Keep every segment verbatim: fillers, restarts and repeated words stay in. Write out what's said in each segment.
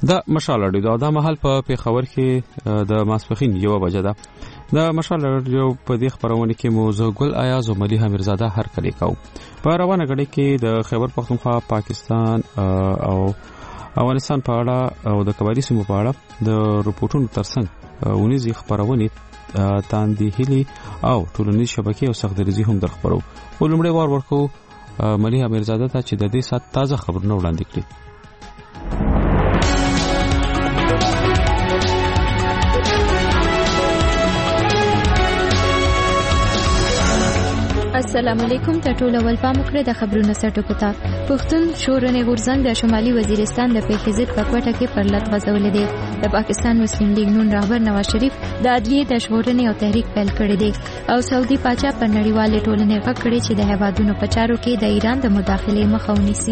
د مشال رادیو دا مهال په پیښور کې د ماسپخین یو بجه ده. د مشال رادیو په دې خبرونه کې مو زه ګل ایاز او ملیحه میرزاده هر کلی کو. په روانه غړي کې د خیبر پختونخوا، پاکستان او افغانستان په اړه او د کبالي سیمو په اړه د رپورټونو ترڅنګ ونیزي خبرونه تاندې هلي او ټولنیز شبکې او سختريزي هم در خبرو. ولومړی وار ورکو ملیحه میرزاده ته چې د دې سات تازه خبرونه وړاندې کړي. السلام علیکم. ته ټول اول پام وکړئ د خبرونو سرټکو ته. پښتون شورنې غورځنګ د شمالي وزیرستان د پیښې ضد په کوټه کې پر لټ غځولې دي. د پاکستان مسلم لیگ نون رهبر نواز شریف د عدلیې د شورنې او تحریک پیل کړی دی او سعودي پاچا پر نړیوالې ټولنې غږ کړی چې د هیوادونو په چارو کې د ایران د مداخلې مخه ونیسي.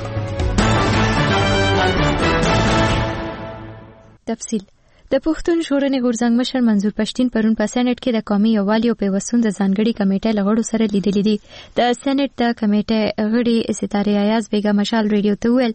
تفصیل. د پښتون شورنې غورځنګ مشر منظور پښتين پرون په سېنات کې د قومي یووالي او پیوستون د ځانګړي کمیټې لغړو سره لیدلې دي. د سېنات د کمیټې غړي ستاره ایاز بیگا مشال ریډیو ته ویل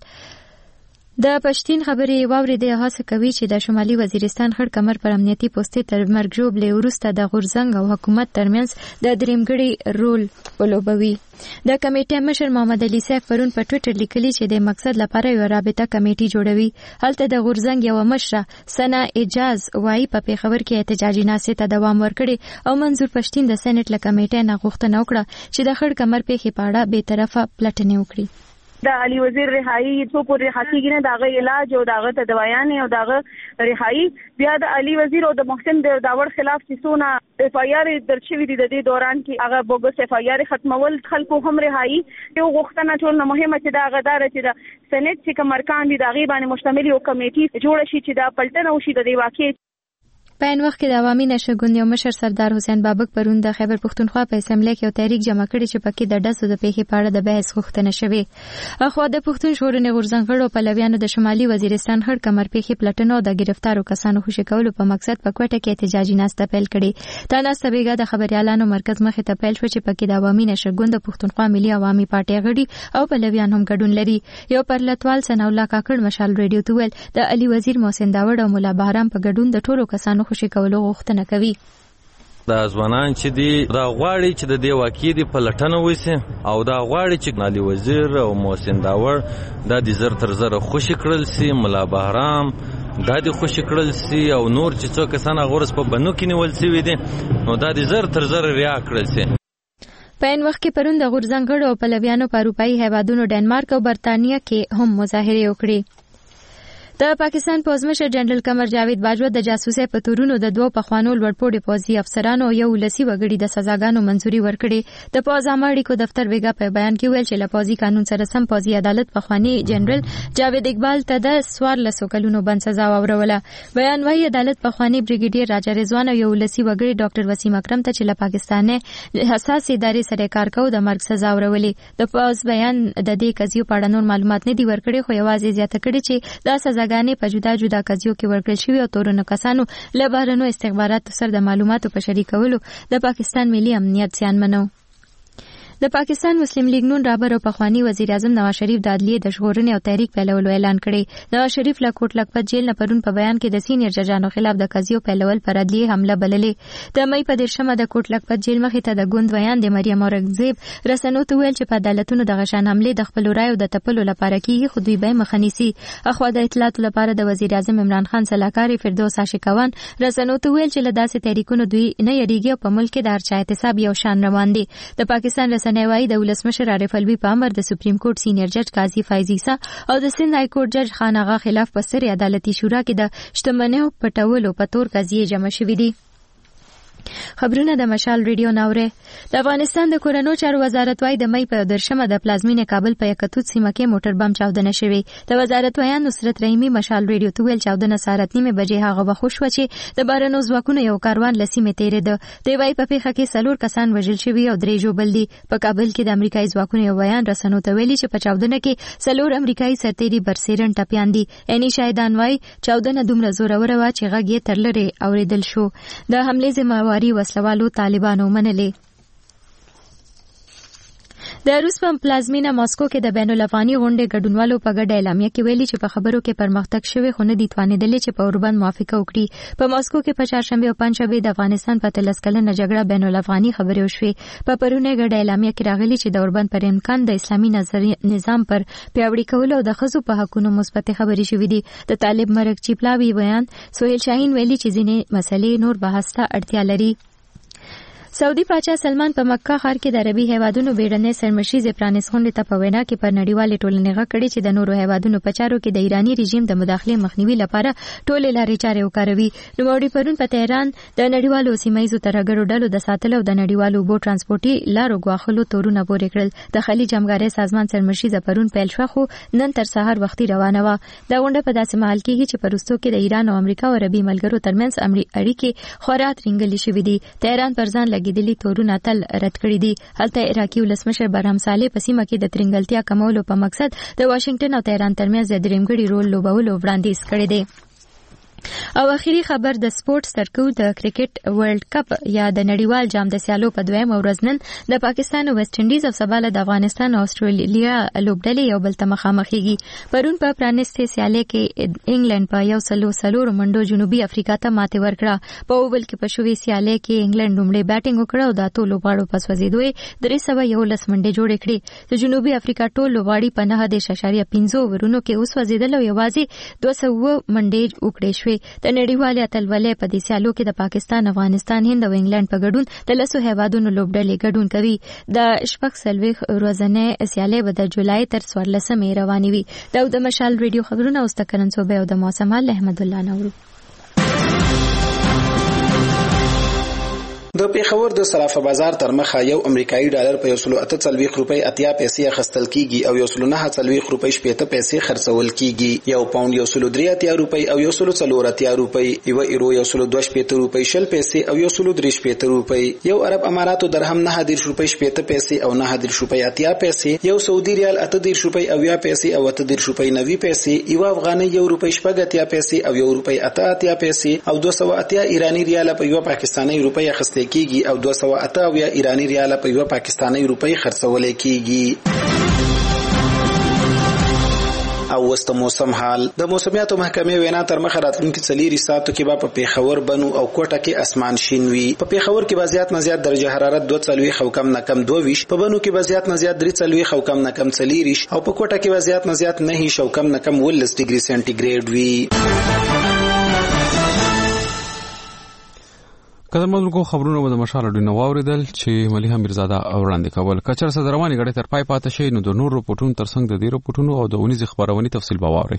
د پښتين خبرې واوریدې هڅه کوي چې د شمالي وزیرستان خړ کمر پر امنیتي پوسټ تر مرګ جوړ لورسته د غورځنګ او حکومت ترمنځ د دریمګړي رول ولوبوي. د کمیټې مشر محمد علي صاحب پرون په ټوئیټر لیکلي چې د مقصد لپاره یو رابطه کمیټه جوړوي. هلته د غورځنګ یو مشره سنا اجاز وايي په پیښور کې احتجاجي ناستې ته دوام ورکړي او منظور پښتين د سېنات له کمیټې نه غوښتنه وکړه چې د خړ کمر پیښې په اړه به طرفه پلټنې وکړي. د علي وزیر رهایی څو پر رهایی نه داغه علاج او داغه تدویان او داغه رهایی بیا د علي وزیر او د محسن د داور خلاف چې سونه اف آی آر درچوي دي د دې دوران کې هغه بوګس اف آی آر ختمول خلکو هم رهایی یو غوښتنه ټول مهمه چې دا غدار چې د سېنات چې کمرکان دي داغه باندې مشتمل یو کمیټه جوړ شي چې دا پلټنه وشي د دې واقعي. په ان وخت کې د عوامي نشه ګوند یو مشر سردار حسین بابک پرون د خیبر پختونخوا په اسمبلی کې یو تحریک جمع کړی چې پکې د ډسو د پیښې په اړه د بحث غوښتنه شوې. اخو د پښتون شورنې غورځنګ غړو پلویانو د شمالي وزیرستان خړ کمر پیښې پلټنه او د گرفتارو کسانو خوشی کولو په مقصد په کوټه کې احتجاجي ناسته پیل کړې. دا ناسته بیګا د خبريالانو مرکز مخې ته پیل شو چې پکې د عوامي نشه ګوند پختونخوا ملي عوامي پارټي غړي او پلویان هم ګډون لري. یو پرلطوال ثنا الله کاکړ مشال ریډیو ته ویل د علي وزیر محسن داوړ او مولا بهرام په ګډون د ټولو کسانو خوشی کولو غوښتنه کوي. دا ځوانان چې دی دا غواړي چې د دې واقعي دی په لټنه وسی او دا غواړي چې علي وزیر او محسن داور دا د زر تر زر خوشی کړل سي، مولا بهرام دا د خوشی کړل سي او نور چې څو کسان غورس په بنو کې نیول سي وي دي نو دا د زر تر زر ریا کړل سي. په ان وخت کې پرون د غورځنګ غړو او پلویانو په اروپאי هیوادونو ډنمارک او برتانیې کې هم مظاهره وکړي. د پاکستان پوزمشر جنرال قمر جاوید باجوه د جاسوسۍ په تورونو د دوه پخوانو لوړپوړي پوځي افسرانو یو لسی وګړي د سزاګانو منځوري ورکړي. د پوز اماړي د دفتر بیګا په بیان کې ویل چې لپوزي قانون سره سم پوزي عدالت پخوانی جنرال جاوید اقبال ته د سوار لسو کلونو بند سزا وروله. بیان وايي عدالت پخوانی بریګیډیر راجا رضوان او یو لسی وګړي ډاکټر وسیم اکرم ته چې له پاکستانه حساس ادارې سره کار کوي د مرګ سزا ورولې. د پوز بیان د دې قضیو په اړه نور معلومات نه دی ورکړي خو یوازې زیاته کړي چې دا سزا غانې په جدا جدا قضیو کې ورکړل شوی او تورونو کسانو له بهرنیو استخباراتو سره د معلوماتو په شریکولو د پاکستان ملي امنیت زیانمنو. د پاکستان مسلم لیگ نون رهبر او پخوانی وزیر اعظم نواز شریف د عدلیې د شورنې او تحریک پیلولو اعلان کړی. نواز شریف له کوټ لکپت جیل نه پرون په بیان کې د سینیر ججانو خلاف د قضیو پیلول پر عدلیې حمله بللې. د مې په دیرشمه د کوټ لکپت جیل مخې ته د ګوند ویان د مریم اورنګزیب رسنو ته ویل چې په عدالتونو د غشان حمله د خپل رایو د تپلو لپاره کیږي خو دوی به مخنیسي. اخو د اطلاعات لپاره د وزیر اعظم عمران خان صلاحکار فردوس عاشقوان رسنو ته ویل چې له داسې تحریکونو دوی نه یریږي او په ملک کې د هر چا احتساب یو شان روان دي. د پاکستان رسنۍ وايي د ولس مشر عارف الوی په امر د سپریم کورټ سینیر جج قاضي فایز عیسی او د سند های کورټ جج خان آغا خلاف په سری عدالتي شورا کې د شتمنیو پټولو په تور قضیه جمع شوې دي. خبرونه د مشال ریډیو ناوره. د افغانستان د کورونو چارو وزارت وايي د مې په درشمه د پلازمینې کابل په یکتوت سیمه کې موټر بم چاودنه شوې. د وزارت ویان نصرت رحیمی مشال ریډیو ته ویل چاودنه ساعت نیمه بجې هغه وخت شو چې د بارنو ځواکونو یو کاروان لسیمه تیرېده. د وای په پیښه کې څلور کسان وژل شوي او درې ژوبل دي. په کابل کې د امریکایي ځواکونو یو بیان رسنو ته ویلي چې په چاودنه کې څلور امریکایي سرتیري برسیرن ټپیان دي. اني شاهدان وايي چاودنه دومره زوروره و چې غږ یې تر لرې اوریدل شو. د حمله ذمہواری وسلوالو طالبانو منلې. د روس په پلازمینه ماسکو کې د بین الافغاني غونډې ګډونوالو په ګډه اعلامیه کې ویلي چې په خبرو کې پرمختګ شوی خو نه دي توانېدلې چې په اوربند موافقه وکړي. په ماسکو کې په چهارشنبه او پنځشنبه د افغانستان په اتلس کلنه جګړه بین الافغاني خبرې وشوې. په پرونه ګډه اعلامیه کې راغلي چې د اوربند پر امکان د اسلامي نظام پر پیاوړي کولو او د ښځو په حقونو مثبت خبرې شوې دي. د طالب مرګ چیپلاوي بیان سهیل شاهین ویلي چې ځینې مسلې نور بحث ته اړتیا لري. سعودي پاچا سلمان په مکه ښار کې د عربي هیوادونو بیړنۍ سرمشیزې پرانیست غونډې ته په وینا کې پر نړیوالې ټولنې غږ کړی چې د نورو هیوادونو په چارو کې د ایراني رژیم د مداخلې مخنیوي لپاره ټولې لارې چارې وکاروي. نوموړي پرون په تهران د نړیوالو سیمایي ترهګرو ډلو د ساتلو او د نړیوالو اوبو ترانسپورتي لارو غواخلو تورونه پورې کړل. د خلیج همکارۍ سازمان سرمشیزه پرون پیل شوه خو نن تر سهار وختي روانه وه. دا غونډه په داسې مهال کېږي چې په وروستو کې د ایران او امریکا او عربي ملګرو ترمنځ اړیکې خورا ترینګلې شوې دي. تهران پر ځان لګېدلي تورونه تل رد کړی دي. هلته عراقي ولسمشر برهم صالح په سیمه کې د ترنګلتیا کمولو په مقصد د واشنگټن او تهران ترمنځ د درېمګړي رول لوبولو وړاندیز کړی دی. او اخیری خبر د سپورت سرکو د کرکټ ورلد کپ یا د نړیوال جام د سیالو په دویم ورځ نن د پاکستان او ویسټ انډیز او سبا د افغانستان او استرالیا لوبډلې یو بل ته مخامخېږي. پرون په پرانیستې سیالۍ کې انګلند په یو سلو څلور منډو جنوبي افریقا ته ماتې ورکړه. په اوبل کې په شوې سیالۍ کې انګلند لومړی بیټینګ وکړه او د اتو لوبغاړو په سوځېدو یې درې سوه یولس منډې جوړې کړې. د جنوبي افریقا ټول لوبغاړي په نهه دېرش اعشاریه پنځه اوورونو کې وسوځېدل او یوازې دوه سوه منډې وکړې شوې. د نړیوالې اتلولۍ په دې سیالو کې د پاکستان، افغانستان، هند او انګلند په ګډون د لسو هیوادونو لوبډلې ګډون کوي. د شپږ څلوېښت ورځنۍ سیالۍ به د جولای تر څوارلسمې روانې وي. دا د مشال ریډیو خبرونه اوس د کرن صوبې او د موسم حال احمد الله نورو. د پیښور د صرافه بازار تر مخه یو امریکایي ډالر په یو سل اته څلوېښت روپۍ اتیا پیسې اخیستل کیږي او یو سل نهه څلوېښت روپۍ شپېته پیسې خرڅول کیږي. یو پاوند یو سل درې اتیا روپۍ او یو سل څلور اتیا روپۍ، یو ایرو یو سل دوه شپېته روپۍ شل پیسې او یو سل درې شپېته روپۍ، یو عرب اماراتو درهم نهه دېرش روپۍ شپېته پیسې او نهه دېرش روپۍ اتیا پیسې، یو سعودي ریال اته دېرش روپۍ اویا پیسې او اته دېرش روپۍ نوي پیسې، یو افغانۍ یو روپۍ شپږ اتیا پیسې او یو روپۍ اته اتیا پیسې او دوه سوه اتیا ایراني ریال په یو پاکستاني روپۍ اخیستل کیږي او دوه سوه اته اویا ایراني ریال په یو پاکستاني روپۍ خرڅول کیږي. او وست موسم حال د موسمیاتو محکمې وینا تر مخه راتلونکي څلوري ساعتو کې به په پیښور، بنو او کوټه کې اسمان شین وي. په پیښور کې به زیات نه زیات درجه حرارت دوه څلوېښت او کم نه کم دوه ویشت، په بنو کې به زیات نه زیات درې څلوېښت او کم نه کم څلېرویشت او په کوټه کې به زیات نه زیات نهه ویشت او کم نه کم اوولس ډیګري سانتي ګریډ وي. قدرمنو خبرونه د مشال ډینه واوریدل چې مليحه میرزاده وړاندې کول. کچر صدر رواني غړي تر پای پاتې شي نو د نور رپورټونو ترڅنګ د دې رپورټونو او د ونیز خبرونې تفصیل به واوري.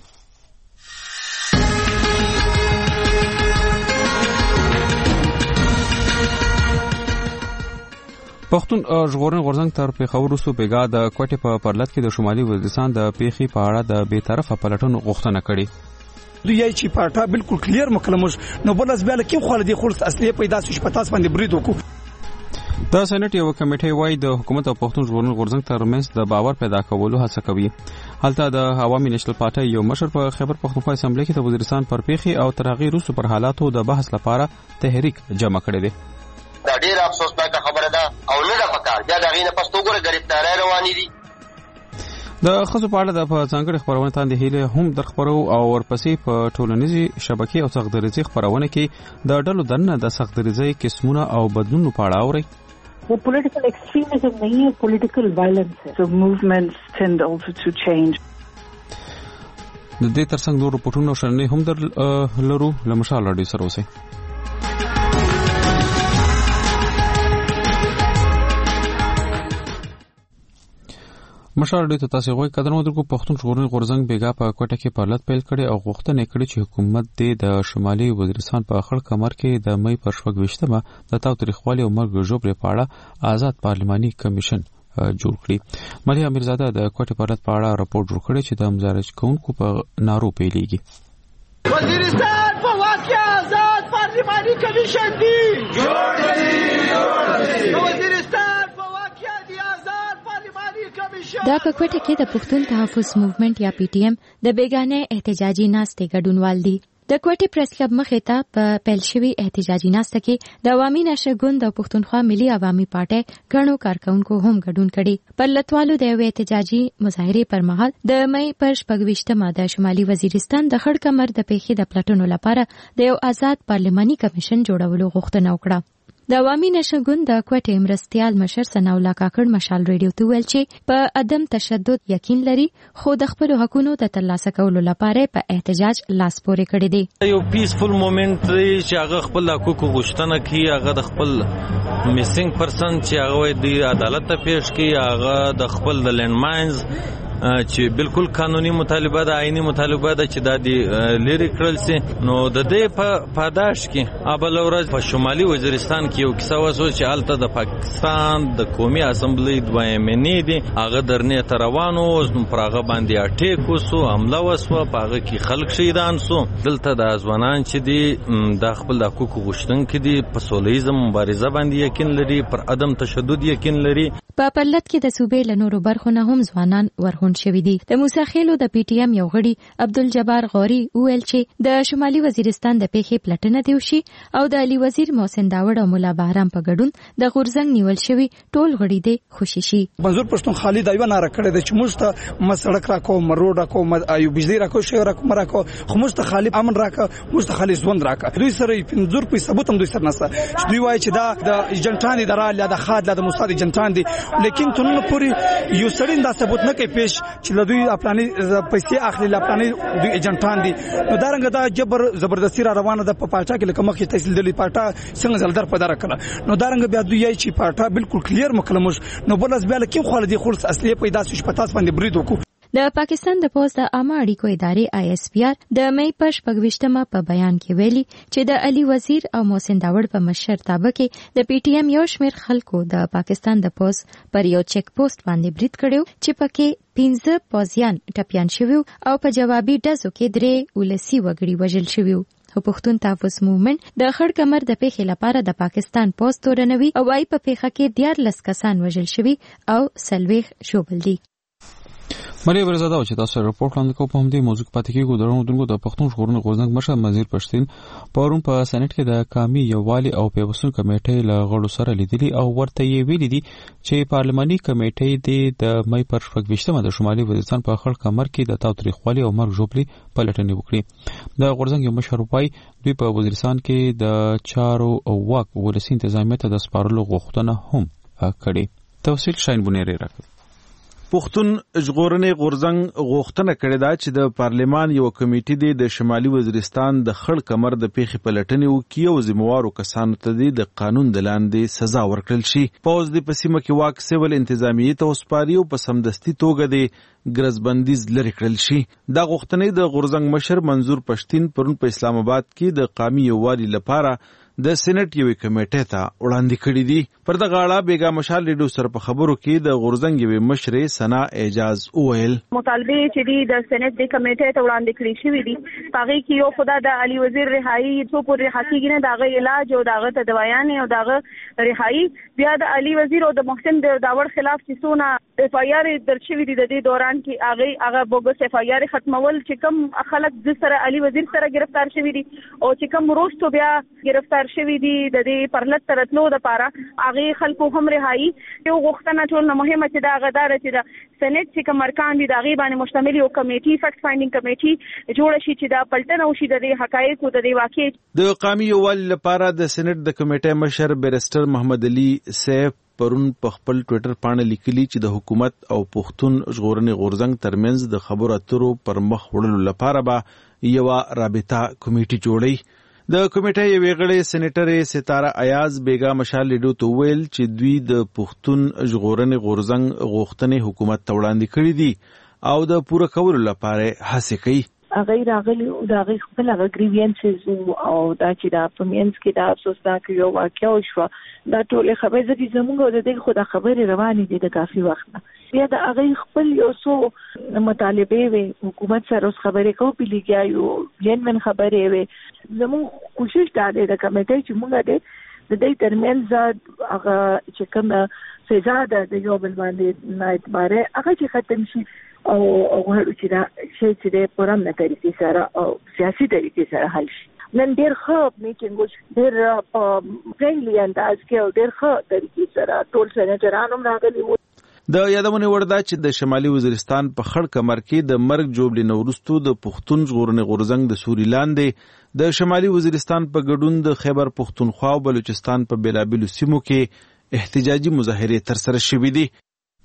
پښتون ژغورنې غورځنګ تر پیښور وروسته بیګا د کوټې په پرلط کې د شمالي وزیرستان د پیښې په اړه د بې طرفه پلټنو غوښتنه کړې. دوی یې چې پارټا بالکل کلیر مکلمش نو بل از بل کې خو دې خلص اصلي پیدا شي په تاسو باندې برید وکړو. د سېنات یو کمیټه وای د حکومت او پښتون ژغورنې غورځنګ ترمنځ د باور پیدا کولو هڅه کوي. هلته د عوامي نېشنل پارټي یو مشر په خیبر پښتونخوا اسمبلی کې د وزیرستان پر پیښې او ترغی روسو پر حالاتو د بحث لپاره تحریک جمع کړی دی. دا ډیر افسوسناک خبره ده او نه ده پکار دا دغه نه پښتو ګره گرفتاری روانې دي. د خصو په اړه د په ځانګړي خبرونه تاندې هیله هم در خبرو او ورپسې په ټولنیزي شبکې او سختدریزي خبرونه کې د ډلو دنه د سختدریزي قسمونه او بدلونونو په اړه اوري. The political extremism नहीं है, political violence है. So movements tend also to change. د دې ترڅنګ نور رپورټونه شننې هم در لرو لمشال راډیو سره اوسئ. مشال ډیته تاسو غوښتل قدر مو درکو پښتون ژغورنې غورځنګ بیګا په کوټه کې پرلط پیل کړي او غوښتنه کړې چې حکومت د شمالي وزیرستان په خړ کمر کې د مې پر شپږ ویشتمه د تاوتریخوالي او مرګ ژوبلې په اړه آزاد پارلماني کمیشن جوړ کړي. مليحه میرزاده د کوټه پرلط په اړه راپور جوړ کړی چې د مزارج کوونکو په نارو پیلېږي. وزیرستان په واقع آزاد پارلماني کمیشن دی جوړ کړي. وزیرستان دا په کوټه کې د پښتون تحفظ موومېنټ یا پی ټی ایم د بیگانه احتجاجي ناستې ګډونوال دي. د کوټې پریس کلب مخې ته په پیل شوي احتجاجي ناسته کې د عوامي نشه ګوند او پښتونخوا ملي عوامي پارټۍ ګڼو کارکونکو هم ګډون کړي. پر لټوالو د یوې احتجاجي مظاهرې پر مهال د مې پر شپږویشتمه د شمالي وزیرستان د خړ کمر د پیښې د پلټنو لپاره د یو آزاد پارلماني کمیشن جوړولو غوښتنه وکړه. د عوامي نشه ګوند د کوټې مرستیال مشر ثناء الله کاکړ مشال ریډیو ته ویل چې په عدم تشدد یقین لري خو د خپل حقونو د ترلاسه کولو لپاره په احتجاج لاس پورې کړی دی. یو پیسفل مومنت چې هغه خپل حقوق غوښتنه کوي، هغه د خپل میسنګ پرسن چې هغه د عدالت ته پیښ کوي، هغه د خپل د لینډ ماینز چې بالکل قانوني مطالبه ده، آئینی مطالبه ده چې دا د لری کړل سي. نو د دې په پاداش کې ابل ورځ په شمالي وزیرستان کې یو کیسه وسو چې الته د پاکستان د قومي اسمبلی دویمنې دي، هغه درنې ته روانو، پر هغه باندې اټیک وسو، حمله وسوه، په هغه کې خلک شهیدان سو. دلته د ځوانان چې دي د خپل حقوق غوښتونکي دي، په سولیزم مبارزه باندې یقین لري، پر عدم تشدد یقین لري. په پرلط کې د صوبې له نورو برخو نه هم ځوانان ورغون شوي دي. د موسی خیلو د پی ټی ایم یو غړي عبدالجبار غوري وویل چې د شمالي وزیرستان د پیښې پلټنه دی وشي او د علي وزیر محسن داوړ او مولا بهرام په ګډون د غورزنګ نیول شوي ټول غړي دي خوشي شي. منظور پښتون خالد ایو ناره کړی دی چې موږ ته مسړک راکو، مرو راکو، ایو بجلی راکو، شی راکو، مراکو، خو موږ ته خالد امن راکو، موږ ته خالد ژوند راکو. دوی سره منظور په ثبوت هم دوی سره نسه. دوی وایي چې دا د ایجنټان اداره د خاد د موسی ایجنټان دي، لیکن تنه پوری یو سړی دا ثبوت نه کوي پیش چې له دوی خپل پیسې اخلي، خپل دوی ایجنټان دي. نو دا رنګ دا جبر زبردستی را روانه ده په پارټا کې، لکه مخکې تحصیل دلی پارټا څنګه زلدر په دره کړه. نو دا رنګ بیا دوی چې پارټا بالکل کلیر مکلمش نو بلس بیا لکه خو دي خلص اصلي پیدا شي په تاسو باندې برید وکړو. د پاکستان د پوز د عامه اړیکو ادارې آی ایس پی آر د مې په شپږویشتمه په بیان کې ویلي چې د علي وزیر او محسن داوړ په مشرتابه کې د پی ټی ایم یو شمېر خلکو د پاکستان د پوز پر یو چیک پوسټ باندې برید کړو چې پکې پنځه پوزیان ټپیان شوي او په جوابي ډزو کې درې ولسی وګړي وژل شوي. خو پښتون تحفظ موومنټ د خړ کمر د پیښې لپاره د پاکستان پوز تورنوي او وايي په پیښه کې دیارلس کسان وژل شوي او سلويخ شوبل دي. مری ورزاده چې تاسو رپورټ لاندې کوم په همدې موضوع کې پاتې کېږو. درنو دونکو د پښتون ژغورنې غورځنګ مشر مزیر پښتين پرون په سېنات کې د قومي یووالي او پیوستون کمیټې له غړو سره لیدلي او ورته یې ویلي دي چې پارلماني کمیټې د مې پر شپږویشتمه د شمالي وزیرستان په خړ کمر کې د تاوتریخوالي او مرګ ژوبلي پلټنې وکړي. د غورځنګ یو مشر وایي دوی په وزیرستان کې د چارو او واک ولسی انتظامیت د سپارلو غوښتنه هم کړې. تفصیل شاین بنيري راکړي. پښتون ژغورنې غورځنګ غوښتنه کړې ده چې د پارلمان یو کمیټې د شمالي وزیرستان د خړ کمر د پیښې پلټنې وکړي او ذمہوارو کسانو ته د قانون د لاندې سزا ورکړل شي. پوز د پسیمه کې واک سیول انتظامیه ته وسپاري او په سمدستي توګه د ګرځبندیز لري کړل شي. دا غوښتنې د غورځنګ مشر منظور پښتين پرون په اسلام آباد کې د قومي یووالي لپاره د سېنات یوې کمیټې ته وړاندې کړې دي. پر دغه اړه بیګا مشال ریډیو سره په خبرو کې د غورځنګ یوې مشرې ثنا اعجاز وویل مطالبه چې دی د سېنات د کمیټې ته وړاندې کړې شوې دي، هغه کې یو خدا د علي وزیر رهایی څو پر رهایی نه دغه علاج او دغه تدویان او دغه رهایی، بیا د علي وزیر او د محسن داوړ خلاف چې سونه اف آی آر درچوي دي د دې دوران کې هغه هغه بوګس اف آی آر ختمول چې کوم خلک د سره علي وزیر سره گرفتار شوي دي او چې کوم روستو بیا گرفتار شوی دی د دې پرلط ترتلو د پاره هغه خلکو هم رهایی. یو غوښتنه ټول مهمه چې دا غدار چې د سېنات چې کمرکان دي دغه باندې مشتمل یو کمیټي فیکټ فایندینګ کمیټي جوړ شي چې دا پلټنه وشي د دې حقایقو د دې واقعي. د قومي یووالي لپاره د سېنات د کمیټې مشر بیرسټر محمد علي سیف پرون په خپل ټوئیټر باندې لیکلي چې د حکومت او پښتون ژغورنې غورځنګ ترمنځ د خبرو اترو پر مخ وړلو لپاره به یو رابطه کمیټي جوړي. د کمیټې یوې غړې سېنیټر ستاره ایاز بیګا مشال لیډو ته ویل چې دوی د پښتون ژغورنې غورځنګ غوښتنې حکومت ته وړاندې کړې دي او د پوره کولو لپاره هڅې کوي. هغه راغلی او دا غي خپل هغه گریوینسز او دا چې دا پمینس کې دا افسوس دا کې یو واقعا شو دا ټول خبرې چې زموږ د دې خو دا خبرې روانې دي د کافي وخت نه. بیا دا هغه خپل یو څو مطالبه وي حکومت سره اوس خبرې کوو پیلګیا یو جنمن خبرې وي. زموږ کوشش دا دی د کمیټې چې موږ د دې ترمنځ هغه چې کوم سزا ده د یو بل باندې نه اعتبار هغه چې ختم شي او غواړو چې دا شی چې د پرمنه طریقې سره او سیاسي طریقې سره حل شي. نن ډېر ښه میټینګ وشو، ډېر فرینډلي انداز کې او ډېر ښه طریقې سره ټول سینیټران هم راغلي وو. د یادونه وړ ده چې د شمالي وزیرستان په خړ کمر کې د مرګ جوړې نه وروسته د پښتون ژغورنې غورځنګ د سوري لاندې د شمالي وزیرستان په ګډون د خیبر پښتونخوا او بلوچستان په بیلابیلو سیمو کې احتجاجي مظاهرې ترسره شوې دي.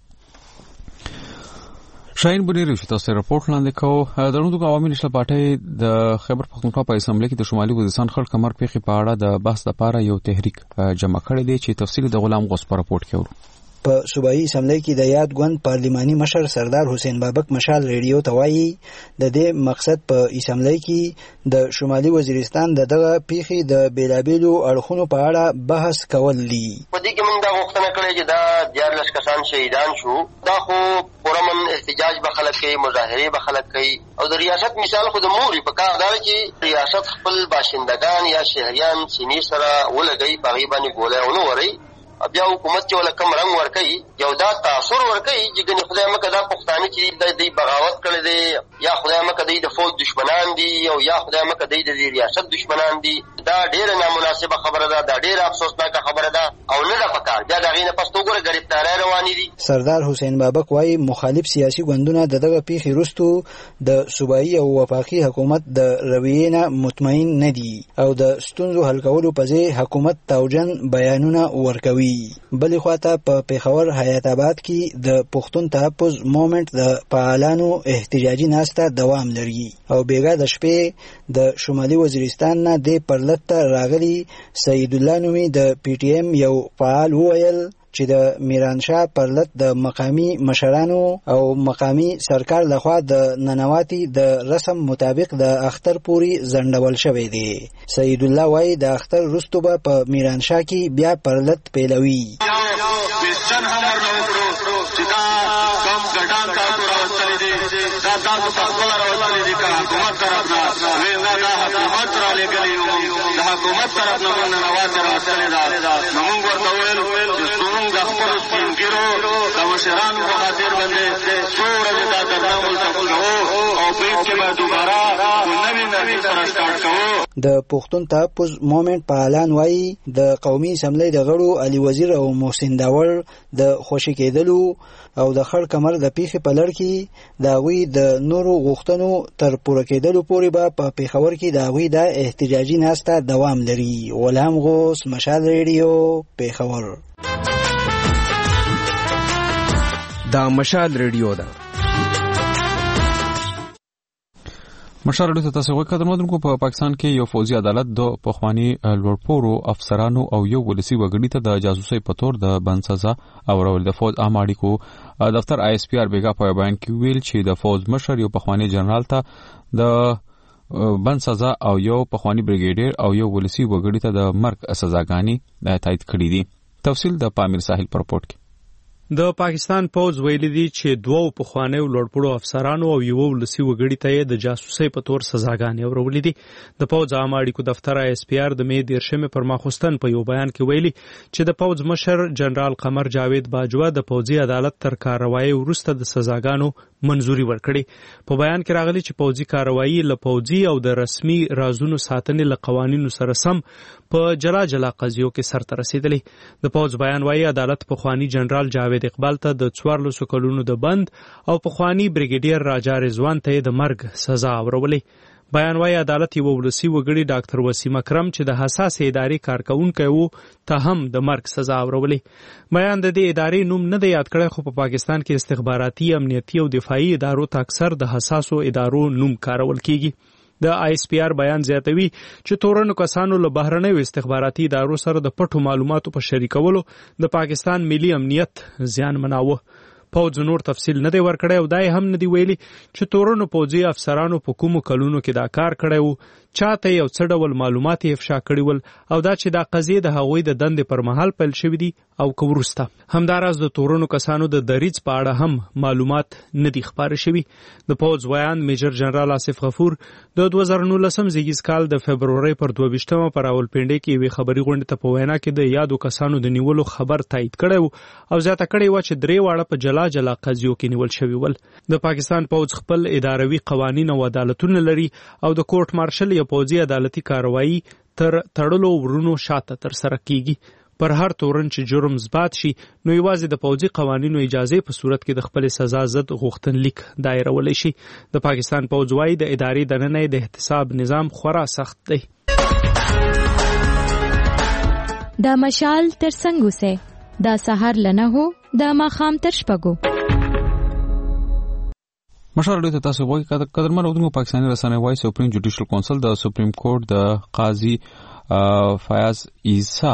شاهین بنيري چې تاسو راپورټ لاندې کوو د نوو عوامي نشله پارټۍ د خیبر پښتونخوا په اسمبلی کې د شمالي وزیرستان خړ کمر پیښې په اړه د بحث لپاره یو تحریک جمع کړی دی چې تفصیل د غلام غوث په راپورټ کې ورو. په صوبایي اسمبلی کې د یاد ګوند پارلیماني مشر سردار حسین بابک مشال ریډیو ته وایي د دې مقصد په اسمبلی کې د شمالي وزیرستان د دغه پیښې د بیلابیلو اړخونو په اړه بحث کول دي. په دې کې موږ دا غوښتنه کړې چې دا دیارلس کسان شهیدان شو، دا خو پرمن احتجاج به خلک کوي، مظاهرې به خلک کوي، او د ریاست مثال خو د موري په کار دا چې ریاست خپل باشندگان یا شهریان سینې سره ولګي، په هغې باندې ګوله ونه وري، بیا حکومت چې ولا کم رنگ ورکوي، یو دا تاثر ورکوي چې ګنې خدای مکه دا پښتانه چې د دې بغاوت کړی دی، یا خدای مکه دی د فوج دشمنان دي، او یا خدای مکه دی د ریاست دشمنان دي. دا ډېره نامناسبه خبره ده، دا ډېره افسوسناکه خبره ده او نه ده پکار. بیا د هغې نه پس وګوره ګرفتارۍ روانې دي. سردار حسین بابک وایي مخالف سیاسي ګوندونه د دغه پیښې وروسته د صوبایي او وفاقي حکومت د رویې نه مطمئن نه دي او د ستونزو حل کولو په ځای حکومت توجن بیانونه ورکوي. بلې خواته په پیښور حیات آباد کې د پښتون تحفظ مومنټ د فعالانو احتجاجي ناسته دوام لري او بیګا د شپې د شمالي وزیرستان نه د پرلط ته راغلي سید الله نومي د پی ټی ایم یو فعال وویل چې د میرانشاه پرلط د مقامی مشرانو او مقامی سرکار لخوا د ننواتي د رسم مطابق د اختر پوری زندول شوی دی. سید الله وای د اختر رستو به په میرانشاه کې بیا پرلط پیلوي. وستن همر نو پرو چې دا کم ګډان تاسو راوستلې دي، دا تاسو په خپل راوستلې دي که حکومت طرف نه وینا دا حکومت را لګلې یو د حکومت طرف نه موږ ننواتي راوستلې ده. نو موږ ورته ویل چې موږ د خپل سپینګیرو د مشرانو په خاطر باندې څو ورځې دا ګډان ولته کوو او په کې به دوباره نوې نوې سره سټارټ کوو. د پښتون تحفظ مومنټ په اعلان وایي د قومي اسمبلی د غړو علي وزیر او محسن داور د خوشي کېدلو او د خړ کمر د پیښې په لړ کې د هغوی د نورو غوښتنو تر پوره کېدلو پورې به په پیښور کې د هغوی د احتجاجي ناسته دوام لري. غلام غوث، مشال ریډیو، پیښور. دا مشال ریډیو ده. مشال ریډیو ته تاسو غوښتنه درلودونکو په پاکستان کې یو فوجي عدالت د پخوانی لوړپوړو افسرانو او یو ولسی وګړي ته د جاسوسۍ په تور د بند سزا اورول. د فوج عام اړیکو دفتر آی اس پی آر بیګا په بیان کې ویل چې د فوج مشر یو پخوانی جنرال ته د بند سزا او یو پخوانی بریګیډیر او یو ولسی وګړي ته د مرګ سزاګانې تایید کړې دي. تفصیل د پامیر ساحل پر رپورټ کې. د پاکستان پوز ویلي دي چې دوه پخوانیو لوړپوړو افسرانو او یو ولسی وګړي ته د جاسوسۍ په تور سزاګانې ورولې دي. د پوز عام اړیکو دفتر آی اس پی آر د مې دیرشمې پر ماخوستن په یو بیان کې ویلي چې د پوز مشر جنرال قمر جاوید باجوه د پوزي عدالت تر کاروایی وروسته د سزاګانو منزوري ورکړي. په بیان کې راغلي چې پوزي کاروایی له پوزي او د رسمي رازونو ساتنې له قوانینو سره سم په جلا جلا قضیو کې سرته رسیدلې. د پوز بیان وايي عدالت پخوانی جنرال جاوید اقبال ته د څوارلسو کلونو د بند او پخوانی بریګیډیر راجا رضوان ته د مرګ سزا ورولې. بیان وايي عدالت یو ولسی وګړي ډاکټر وسیم اکرم چې د حساس ادارې کارکونکو وو ته هم د مرګ سزا ورولې. بیان د دې ادارې نوم نه دی یاد کړی، خو په پا پاکستان کې استخباراتي، امنیتي او دفاعي ادارو ته اکثر د حساسو ادارو نوم کارول کیږي. د آی اس پی آر بیان زیاتوي چې تورنو کسانو له بهرنیو استخباراتي ادارو سره د پټو معلوماتو په شریکولو د پاکستان ملي امنیت زیان مناوه. پوز نور تفصیل نه دی ورکړی او دای هم نه دی ویلي چې تورنو پوځي افسرانو په کومو کلونو کې دا کار کړی وو چاته یو څه ډول معلومات افشا کړي ول او دا چې دا قضیه د هغوی د دندې پر مهال پیل شوې دي او که وروسته. همداراز د تورنو کسانو د دریځ په اړه هم معلومات نه دي خپاره شوي. د پوځ ویان میجر جنرال آصف غفور د دوه زره نولسم زیږیز کال د فبرورۍ پر دوه ویشتمه په راولپنډۍ کې یوې خبري غونډې ته په وینا کې د یادو کسانو د نیولو خبر تایید کړی و او زیاته کړې وه چې درې واړه په جلا جلا قضیو کې نیول شوي ول. د پاکستان پوځ خپل اداروي قوانین او عدالتونه لري او د کورټ مارشل یا پوځي عدالتي کاروایی تر تړلو ورونو شاته ترسره کیږي. پر هر تورن چې جرم ثبات شي نو یوازې د پوځي قوانینو اجازه په صورت کې د خپل سزا ضد غوښتنلیک دایرولی شي. د پاکستان پوځ وايي د ادارې دننه د احتساب نظام خورا سخت دی. دا مشال تر څنګه سه دا سحر لنه هو دا ماخام تر شپږو. مشال ډیته تاسو وایي قدرمن اودونکو پاکستاني رسنۍ وايي سپریم جوډیشل کونسل د سپریم کورټ د قاضي فیاض عیسی